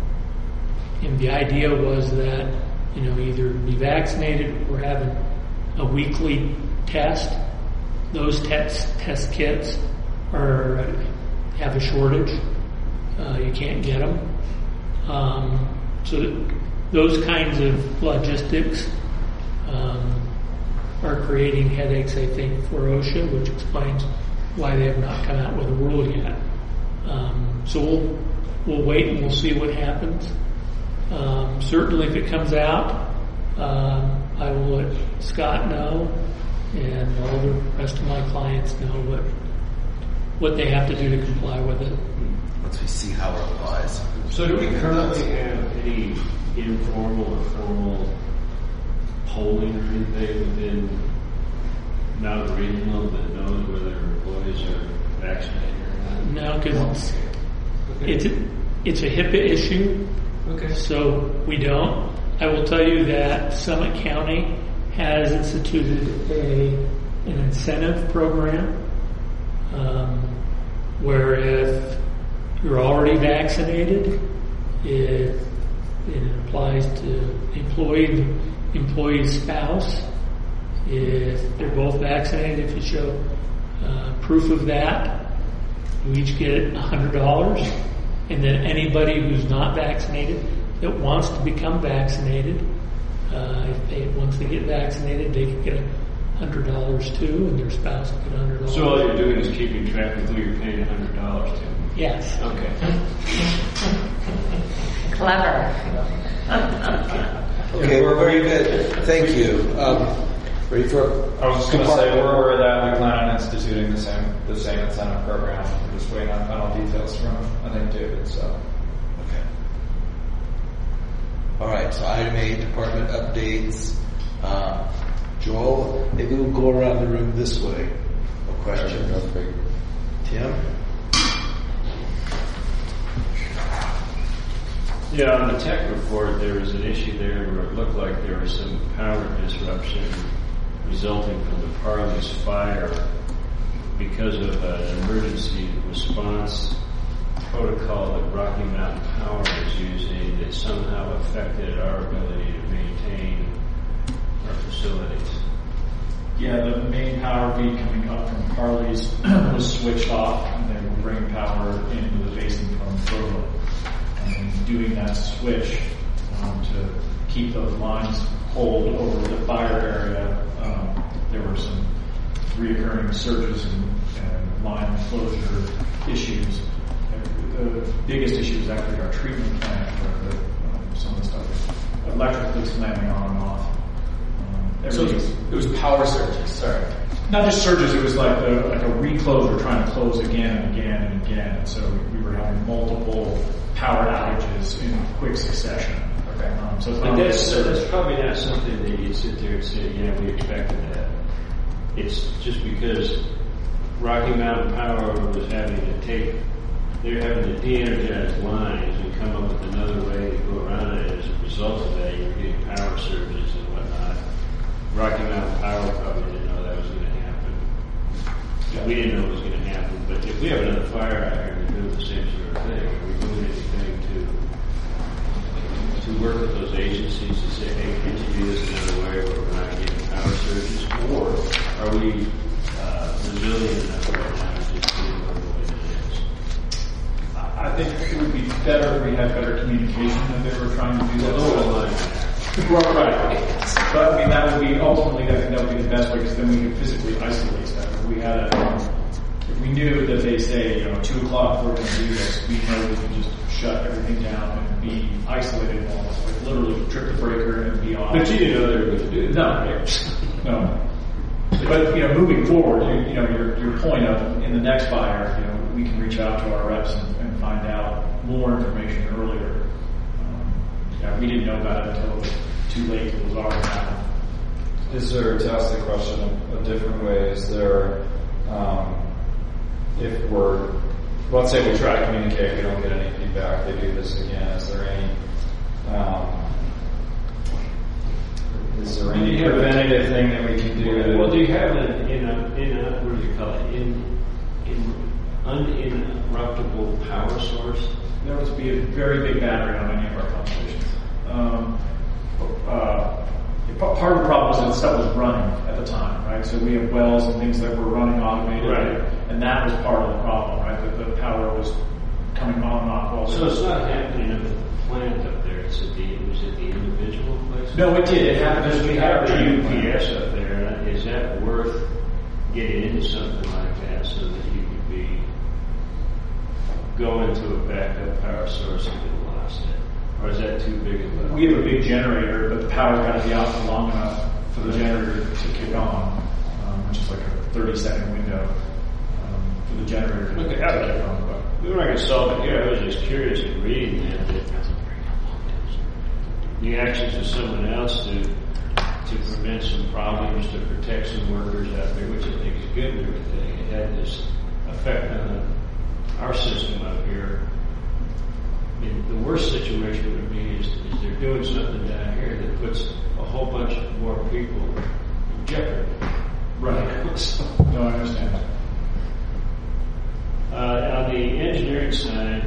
and the idea was that, you know, either be vaccinated or have a weekly test. Those test test kits are have a shortage. Uh, you can't get them. Um, so those kinds of logistics um, are creating headaches, I think, for OSHA, which explains why they have not come out with a rule yet. Um, so we'll we'll wait and we'll see what happens. Um, certainly, if it comes out, um, I will let Scott know and all the rest of my clients know what what they have to do to comply with it. Once we see how it applies. So do we currently have any informal or formal polling or anything within Mountain Regional that knows whether employees are vaccinated or not? No, because it's, it's, a, it's a HIPAA issue, Okay. So we don't. I will tell you that Summit County has instituted a an incentive program um, where if you're already vaccinated, it, it applies to employee employee's spouse. If they're both vaccinated, if you show uh, proof of that, you each get one hundred dollars. And then anybody who's not vaccinated that wants to become vaccinated, uh, if they once they get vaccinated, they can get a hundred dollars too, and their spouse will get a hundred dollars. So all you're doing is keeping track of who you're paying a hundred dollars to. Yes. Okay. Clever. Okay, we're very good. Thank you. Um, ready for? I was just going to say, where we're at, we plan on instituting the same the same incentive program. We're just waiting on final details from, I think, David. So, Okay. All right. So item eight, department updates. Um, Joel, maybe we'll go around the room this way. No questions. Okay. Tim. Yeah, on the tech report, there was an issue there where it looked like there was some power disruption resulting from the Parley's fire because of an emergency response protocol that Rocky Mountain Power was using that somehow affected our ability to maintain our facilities. Yeah, the main power feed coming up from Parley's was switched off, and they were bringing power into the basin from Provo. And doing that switch um, to keep those lines hold over the fire area, um, there were some reoccurring surges and, and line closure issues. The biggest issue is actually our treatment plant, where the, um, some of the stuff is electrically slamming on and off. Um, So it was, it was power surges, sorry. Not just surges, it was like a, like a reclose, we're trying to close again and again and again. And so we were having multiple power outages in quick succession. Okay. Um, so it's But not that's, just surge. that's probably not something that you sit there and say, yeah, we expected that. It's just because Rocky Mountain Power was having to take, they're having to de-energize lines and come up with another way to go around it. As a result of that, you're getting power surges and whatnot. Rocky Mountain Power probably didn't know that was going to happen. We didn't know it was going to happen. But if we have another fire out here, we're doing the same sort of thing. Are we doing anything to to work with those agencies to say, hey, can you do this another way where we're not getting power surges? Or are we uh, resilient enough right now to just do it the way it is? I think it would be better if we had better communication if they were trying to do that. Well, no line. Right, right. But I mean, that would be ultimately, I think that would be the best way because then we could physically isolate stuff. If we had a, um, if we knew that they say, you know, two o'clock we're going to do this, we know we can just shut everything down and be isolated almost, like literally trip the breaker and be on. But you didn't know they were going to do that. No, no. But you know, moving forward, you, you know, your your point of in the next fire, you know, we can reach out to our reps and, and find out more information earlier. Um, yeah, we didn't know about it until it was too late. It was already happened. is there, to ask the question a, a different way, is there, um, if we're, let's say we try to communicate, we don't get any feedback, they do this again, is there any, um, is there any preventative thing that we can do? Well, do you have an in a in a what do you call it in in uninterruptible power source? There was to be a very big battery on any of our pump stations. Um, uh, part of the problem was that stuff was running at the time, right? So we have wells and things that were running automated, Right. and that was part of the problem, right? That the power was coming on and off all the So it's not happening at the plant up there. It's at the it was at the individual place. No, it did. It happened. Because we It have the happened. U P S up there. Is that worth getting into something like that so that you could be going to a backup power source if it lost it, or is that too big of a? We have a big generator, but the power's got to be out for long enough for the generator to kick on, um, which is like a thirty second window um, for the generator to, Okay. to kick on. But We were not going to solve it here. I was just curious in reading that, that the actions of someone else to to prevent some problems, to protect some workers out there, which I think is good and everything. It had this effect on our system up here I mean, the worst situation would be is, is they're doing something down here that puts a whole bunch more people in jeopardy. Right. So, No, I understand. uh, on the engineering side,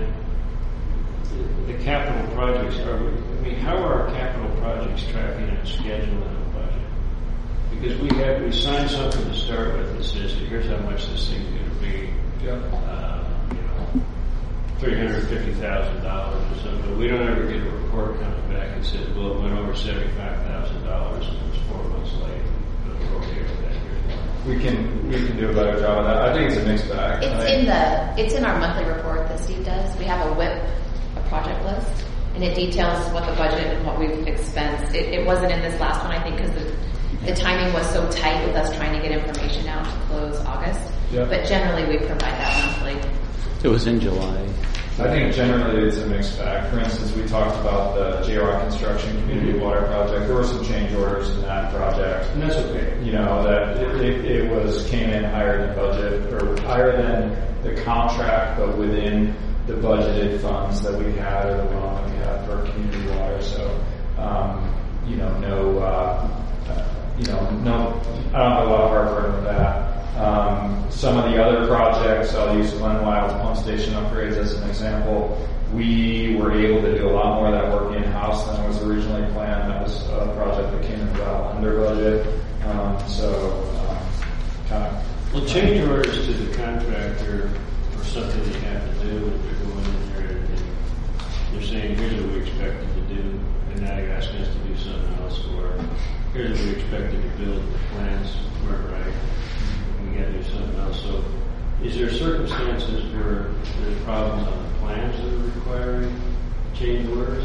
the, the capital projects are. We, I mean, how are our capital projects tracking on schedule and a budget? Because we have we signed something to start with that says here's how much this thing's going to be. Yeah. Uh, you know, three hundred fifty thousand dollars or something. But we don't ever get a report coming back and says, well, it went over seventy-five thousand dollars and it was four months late. But we're okay with that. We can we can do a better job of that. I think it's a mixed bag. It's I think- in the it's in our monthly report that Steve does. We have a whip, a project list, and it details what the budget and what we've expensed. It, it wasn't in this last one, I think, because the the timing was so tight with us trying to get information out to close August. Yeah. But generally, we provide that monthly. It was in July. I think generally it's a mixed bag. For instance, we talked about the J-Rock Construction Community Water Project. There were some change orders in that project. And that's okay. You know, that it, it, it was came in higher than budget, or higher than the contract, but within the budgeted funds that we had, or the loan that we had for community water. So, um, you know, no, uh, you know, no, I don't have a lot of heartburn with that. Um, some of the other projects, I'll use Glen Wild's pump station upgrades as an example. We were able to do a lot more of that work in-house than was originally planned. That was a project that came in well under budget. Um, so, um, kind of. Well, change orders to the contractor or something they have to do if they're going in there and they're saying, here's what we expected to do, and now you're asking us to do something else, or here's what we expected to build, the plans weren't right, we got to do something else. So is there circumstances where there's problems on the plans that are requiring change orders?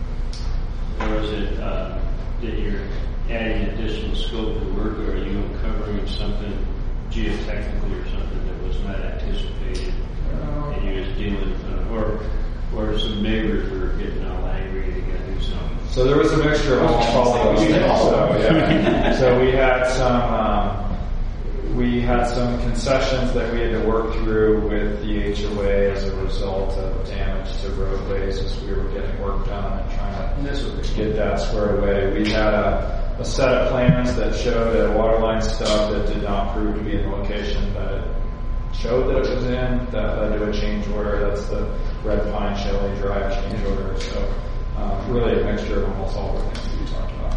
Or is it uh, that you're adding additional scope of work, or are you uncovering something geotechnically or something that was not anticipated, and you're just dealing with it, or or some neighbors were getting all angry and you got to do something? So there was a mixture of all of those things. So, yeah. So we had some um, we had some concessions that we had to work through with the H O A as a result of damage to roadways as we were getting work done and trying to get that squared away. We had a, a set of plans that showed a water line stub that did not prove to be in the location that it showed that it was in. That led to a change order. That's the Red Pine Shelley Drive change order. So um, really a mixture of almost all the things that we talked about.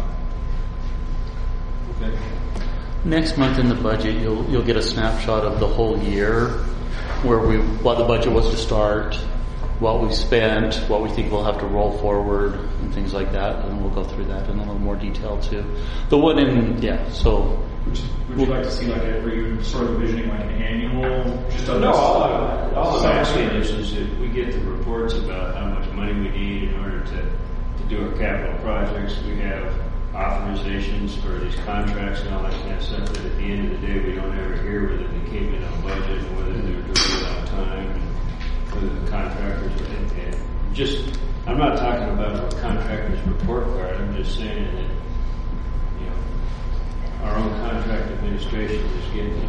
Okay. Next month in the budget, you'll you'll get a snapshot of the whole year, where we what the budget was to start, what we've spent, what we think we'll have to roll forward, and things like that. And we'll go through that in a little more detail too. The one in yeah, so. Would you, would you like to see like a, are you sort of envisioning like an annual? Just on No, this- all I'm, all I'm asking is, is that we get the reports about how much money we need in order to, to do our capital projects. We have authorizations for these contracts and all that kind of stuff, that at the end of the day we don't ever hear whether they came in on budget and whether they were doing it on time and whether the contractors are in there. Just, I'm not talking about a contractor's report card, I'm just saying that, you know, our own contract administration is getting,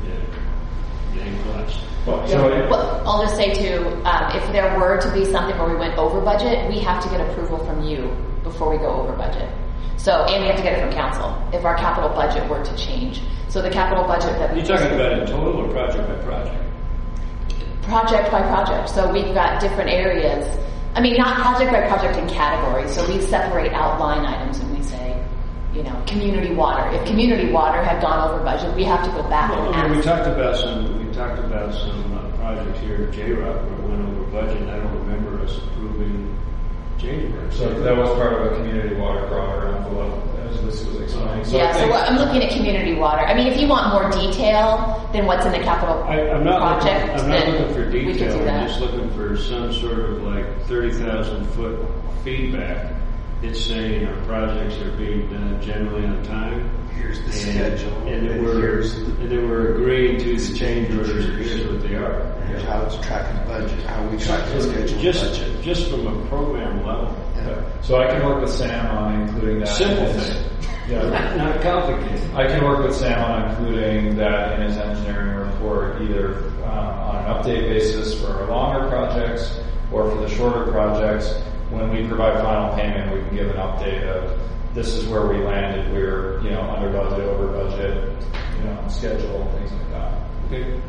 uh, getting clutched. Well, so Well, I'll just say too, um, if there were to be something where we went over budget, we have to get approval from you before we go over budget. So, and we have to get it from council if our capital budget were to change. So the capital budget that we You're talking about in total or project by project? project by project. So we've got different areas. I mean, not project by project in categories. So we separate out line items and we say, you know, community water. If community water had gone over budget, we have to go back Well, and I mean, we ask. talked about some, we talked about some uh, projects here at J-Rock where it went over budget, and I don't remember us approving change orders. So that was part of a community water broader envelope, as this was explaining. So I Yeah, so think- I'm looking at community water. I mean, if you want more detail than what's in the capital I, I'm not project, looking, I'm not then looking for we can detail, do I'm that. just looking for some sort of like thirty thousand foot feedback. It's saying our projects are being done generally on time. Here's the And, schedule. and that we're, here's, and that we're agreeing to the change orders, and here's what they are. here's how it's tracking the budget, how we track the schedule Just, budget. just from a program level. Yeah. So I can work with Sam on including that. Simple in his- thing. Yeah. Not, not complicated. I can work with Sam on including that in his engineering report, either uh, on an update basis for our longer projects, or for the shorter projects, when we provide final payment, we can give an update of this is where we landed. We're, you know, under budget, over budget, you know, schedule, things like that. Okay.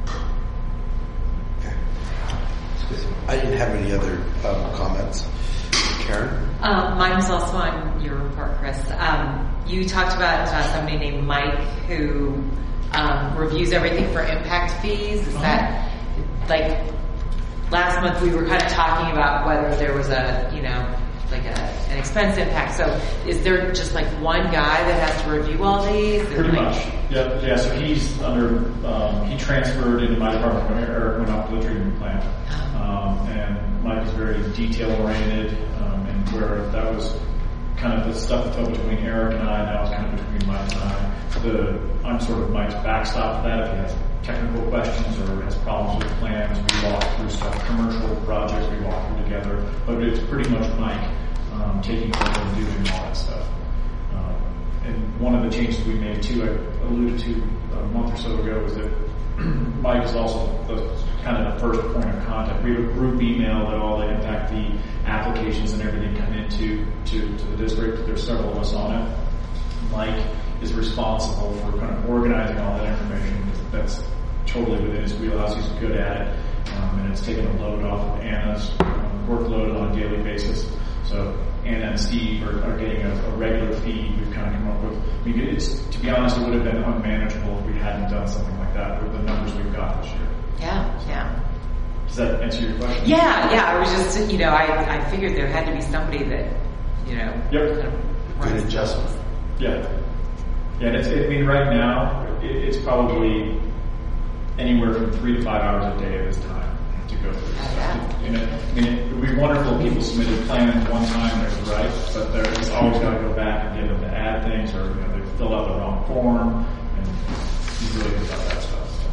I didn't have any other um, comments. Karen? Um, mine was also on your report, Chris. Um, you talked about uh, somebody named Mike who um, reviews everything for impact fees. Is that, like, last month we were kind of talking about whether there was a, you know, like a, an expense impact. So is there just like one guy that has to review all these? Pretty like, much. Yeah, yeah. So he's under, um, he transferred into my department when Eric went off to the treatment plant. Um, and Mike is very detail oriented, um, and where that was kind of the stuff that fell between Eric and I, now it's kind of between Mike and I. The, I'm sort of Mike's backstop for that. If he has technical questions or has problems with plans, we walk through stuff. Commercial projects we walk through together, but it's pretty much Mike um, taking over and doing all that stuff. Um, and one of the changes we made too, I alluded to a month or so ago, is that Mike is also the, kind of the first point of contact. We have a group email that all the impact fee applications and everything come into to, to the district. There's several of us on it. Mike is responsible for kind of organizing all that information. That's totally within his wheelhouse. He's good at it. Um, and it's taken a load off of Anna's um, workload on a daily basis. So Anna and Steve are, are getting a, a regular fee we've kind of come up with. I mean, it's, to be honest, it would have been unmanageable if we hadn't done something like that with the numbers we've got this year. Yeah, yeah. Does that answer your question? Yeah, yeah. I was just, you know, I, I figured there had to be somebody that, you know, yep. kind of runs Good adjustment. Yeah. Yeah, and it's, I mean, right now, it, it's probably anywhere from three to five hours a day of his time to go through this stuff. And it, I mean, it would be wonderful if people submitted plans one time and they're right, but there's always got to go back and get them to add things, or, you know, they filled out the wrong form, and he's really good about that stuff.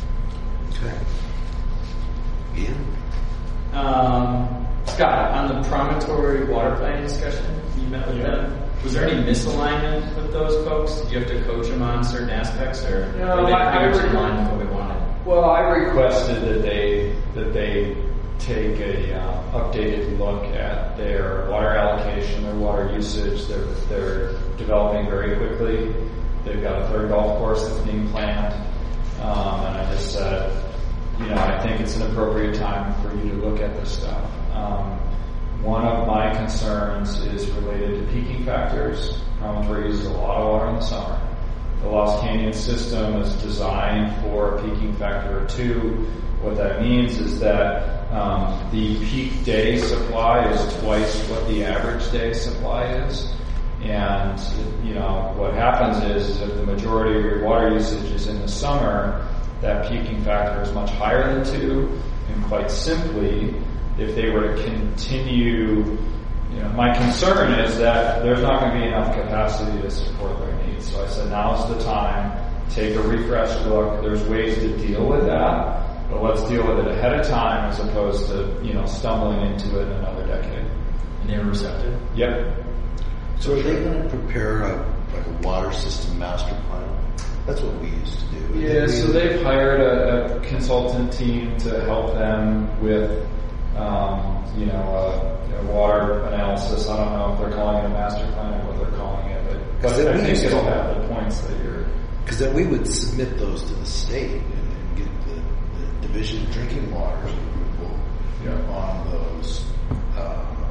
So. Okay. Ian? Um, Scott, on the promontory water planning discussion, you met with Yeah. them. Was there any misalignment with those folks? Did you have to coach them on certain aspects, or No, were they I- I pretty much in re- line with what we wanted? Well, I requested that they that they take a uh, updated look at their water allocation, their water usage. They're they're developing very quickly. They've got a third golf course that's being planned, um, and I just said, you know, I think it's an appropriate time for you to look at this stuff. Um, one of my concerns is related to peaking factors. Promontory uses a lot of water in the summer. The Lost Canyon system is designed for a peaking factor of two. What that means is that um, the peak day supply is twice what the average day supply is. And, you know, what happens is, is if the majority of your water usage is in the summer, that peaking factor is much higher than two. And quite simply, if they were to continue, you know, my concern is that there's not going to be enough capacity to support their needs. So I said, now's the time, take a refresh look. There's ways to deal with that, but let's deal with it ahead of time as opposed to, you know, stumbling into it in another decade. And they were receptive? Yep. So are they going to prepare a, like a water system master plan? That's what we used to do. Yeah, so they've hired a, a consultant team to help them with, um, you know, a, a water analysis. I don't know if they're calling it a master plan or what they're calling it, but, but I think it'll have the points that you're... Because then we would submit those to the state and, and get the, the Division of Drinking Water approval Yeah. on those, um,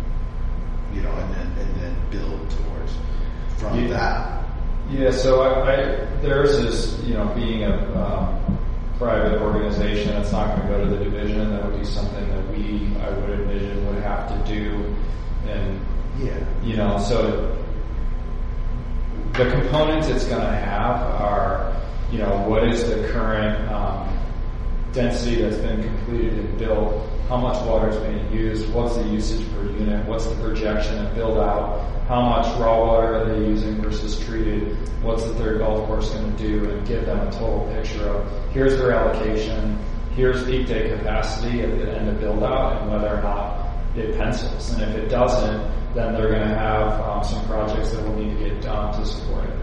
you know, and then, and then build towards from Yeah. that. Yeah, so I, I theirs is, you know, being a um, private organization, it's not going to go to the division. That would be something that we, I would envision, would have to do. And, Yeah. you know, so the components it's going to have are, you know, what is the current um, density that's been completed and built, how much water is being used, what's the usage per unit, what's the projection of build out, how much raw water are they using versus treated, what's the third golf course going to do, and give them a total picture of here's their allocation, here's peak day capacity at the end of build out, and whether or not it pencils. And if it doesn't, then they're going to have um, some projects that will need to get done to support it.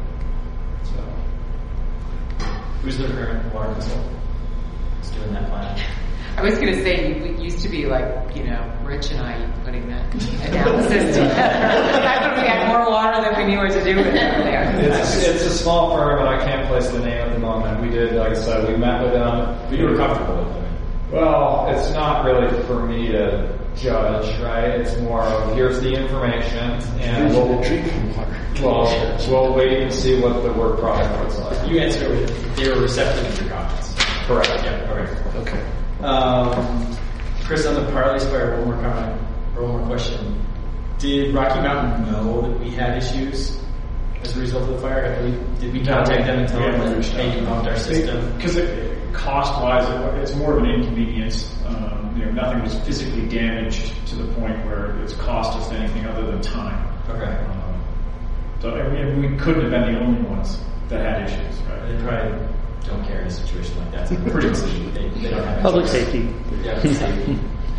So, Who's the current water consultant? Who's doing that plan? I was going to say, it used to be like, you know, Rich and I putting that analysis together. That's when we had more water than we knew what to do with it there. It's, it's a small firm, and I can't place the name at the moment. We did, like I said, we met with them. But you were comfortable with it. Well, it's not really for me to judge, right? It's more of here's the information, and we'll, drinking water. well, we'll wait and see what the work product looks like. You answered it with, they were receptive to your comments. Correct. Yeah, okay. Okay. Um, Chris, on the Parley's fire, one more comment, or one more question. Did Rocky Mountain know that we had issues as a result of the fire? Have we, did we contact them and tell them that hey, you bumped our system? Because cost-wise, it, it's more of an inconvenience. Um, you know, nothing was physically damaged to the point where it's cost us anything other than time. Okay. Um, so I mean, we couldn't have been the only ones that had issues, right? They probably don't care in a situation like that. It's pretty easy. They, they don't have Public choice. safety. Yeah, safety.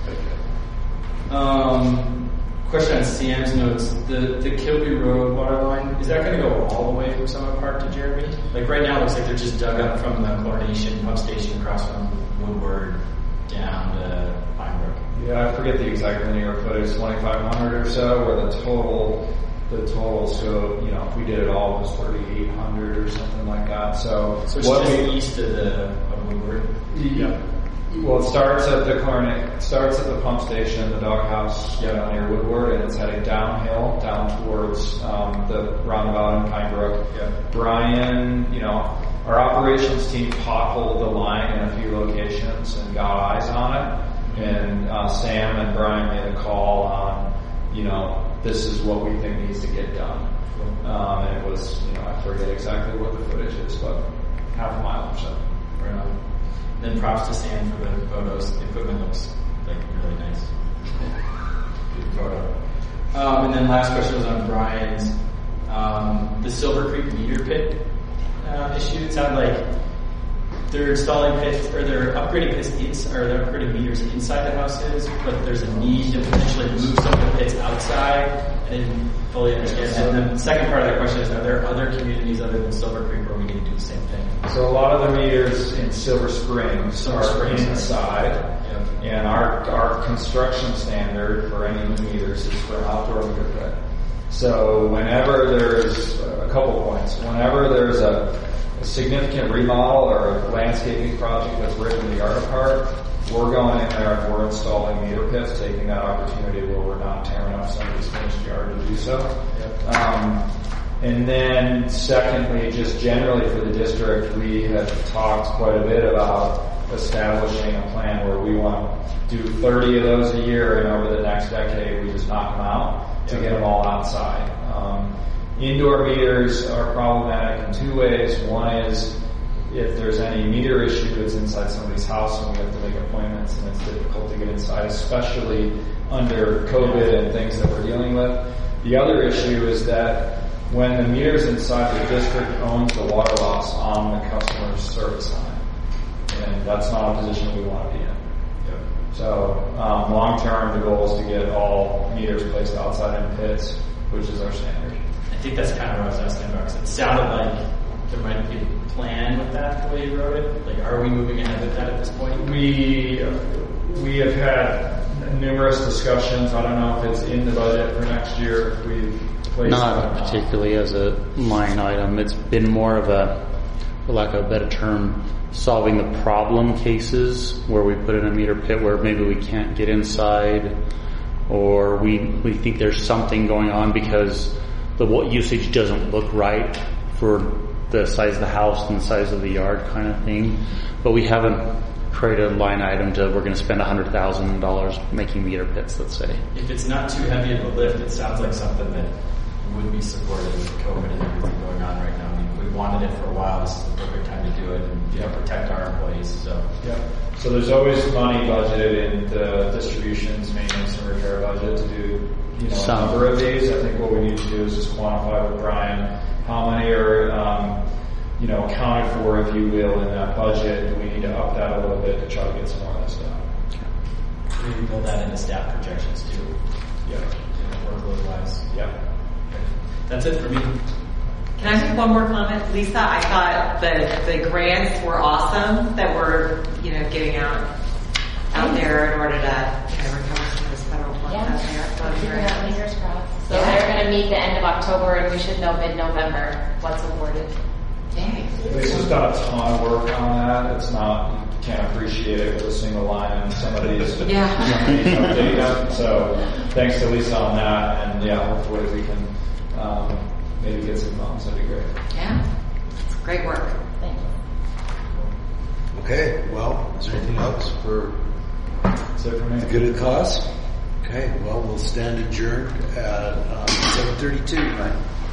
um, question on Sam's notes. The the Kilby Road water line, is that going to go all the way from Summit Park to Jeremy? Like right now, it looks like they're just dug up from the chlorination pump station across from Woodward down to Pinebrook. Yeah, I forget the exact linear footage, twenty-five hundred or so, where the total, the total scope, you know, if we did it all, was thirty-eight hundred or something like that. So, So it's what just we, east of the of Woodward. yeah. Well, it starts at the chlorinate, starts at the pump station, the doghouse down near Woodward, and it's heading downhill, down towards um, the roundabout in Pinebrook. Yeah. Brian, you know, our operations team potholed the line in a few locations and got eyes on it. And uh, Sam and Brian made a call on, you know, this is what we think needs to get done. Um, and it was, you know, I forget exactly what the footage is, but half a mile or so. Right on. Then props to Sam for the photos. The equipment looks like really nice. Good photo. Um, and then last question was on Brian's um, the Silver Creek meter pit uh, issue. It sounded like they're installing pits, or they're upgrading pits, ins, or they're upgrading meters inside the houses, but there's a need to potentially move some of the pits outside. I didn't fully understand that. And the second part of that question is, are there other communities other than Silver Creek where we need to do the same thing? So a lot of the meters in Silver Springs Silver are Springs, inside, Yep. and our our construction standard for any new meters is for an outdoor meter pit. So whenever there's a couple points, whenever there's a, a significant remodel or a landscaping project that's ripping the yard apart, we're going in there and we're installing meter pits, taking that opportunity where we're not tearing up somebody's finished yard to do so. Yep. Um, And then secondly, just generally for the district, we have talked quite a bit about establishing a plan where we want to do thirty of those a year, and over the next decade we just knock them out to get them all outside. Um, indoor meters are problematic in two ways. One is if there's any meter issue that's inside somebody's house and we have to make appointments and it's difficult to get inside, especially under COVID and things that we're dealing with. The other issue is that when the meters inside the district owns the water loss on the customer's service line. And that's not a position we want to be in. Yep. So um, long term, the goal is to get all meters placed outside in pits, which is our standard. I think that's kind of what I was asking about, because it sounded like there might be a plan with that, the way you wrote it. Like, are we moving ahead with that at this point? We we have had numerous discussions. I don't know if it's in the budget for next year. If we've placed Not it. particularly as a line item. It's been more of a, for lack of a better term, solving the problem cases where we put in a meter pit where maybe we can't get inside, or we we think there's something going on because the wa- usage doesn't look right for the size of the house and the size of the yard kind of thing. But we haven't created a line item to we're going to spend one hundred thousand dollars making meter pits, let's say. If it's not too heavy of a lift, it sounds like something that would be supported with COVID and everything going on right now. I mean, we wanted it for a while. This is the perfect time to do it and you know, protect our employees. So, Yeah. So there's always money budgeted in the distributions, maintenance, and repair budget to do, you know, Some. a number of these. I think what we need to do is just quantify with Brian how many are, um, you know, accounted for, if you will, in that budget. Do we need to up that a little bit to try to get some more of this done? we can build that into staff projections too. Yeah. You know, workload wise. Yeah. Okay. That's it for me. Can I make one more comment? Lisa, I thought the, the grants were awesome that we're, you know, getting out. out there in order to you know, recover some of this federal funds Yeah. out there. Floating Keeping our around. fingers crossed. So Yeah. they're going to meet the end of October, and we should know mid-November what's awarded. Dang. Lisa's done a ton of work on that. It's not, you can't appreciate it with a single line in some of these. Yeah. Data. So thanks to Lisa on that, and yeah, hopefully we can um, maybe get some funds. That'd be great. Yeah. It's great work. Thanks. Okay, well, is there anything else for That's it for me. the good of the cause? Okay, well, we'll stand adjourned at um, seven thirty-two tonight.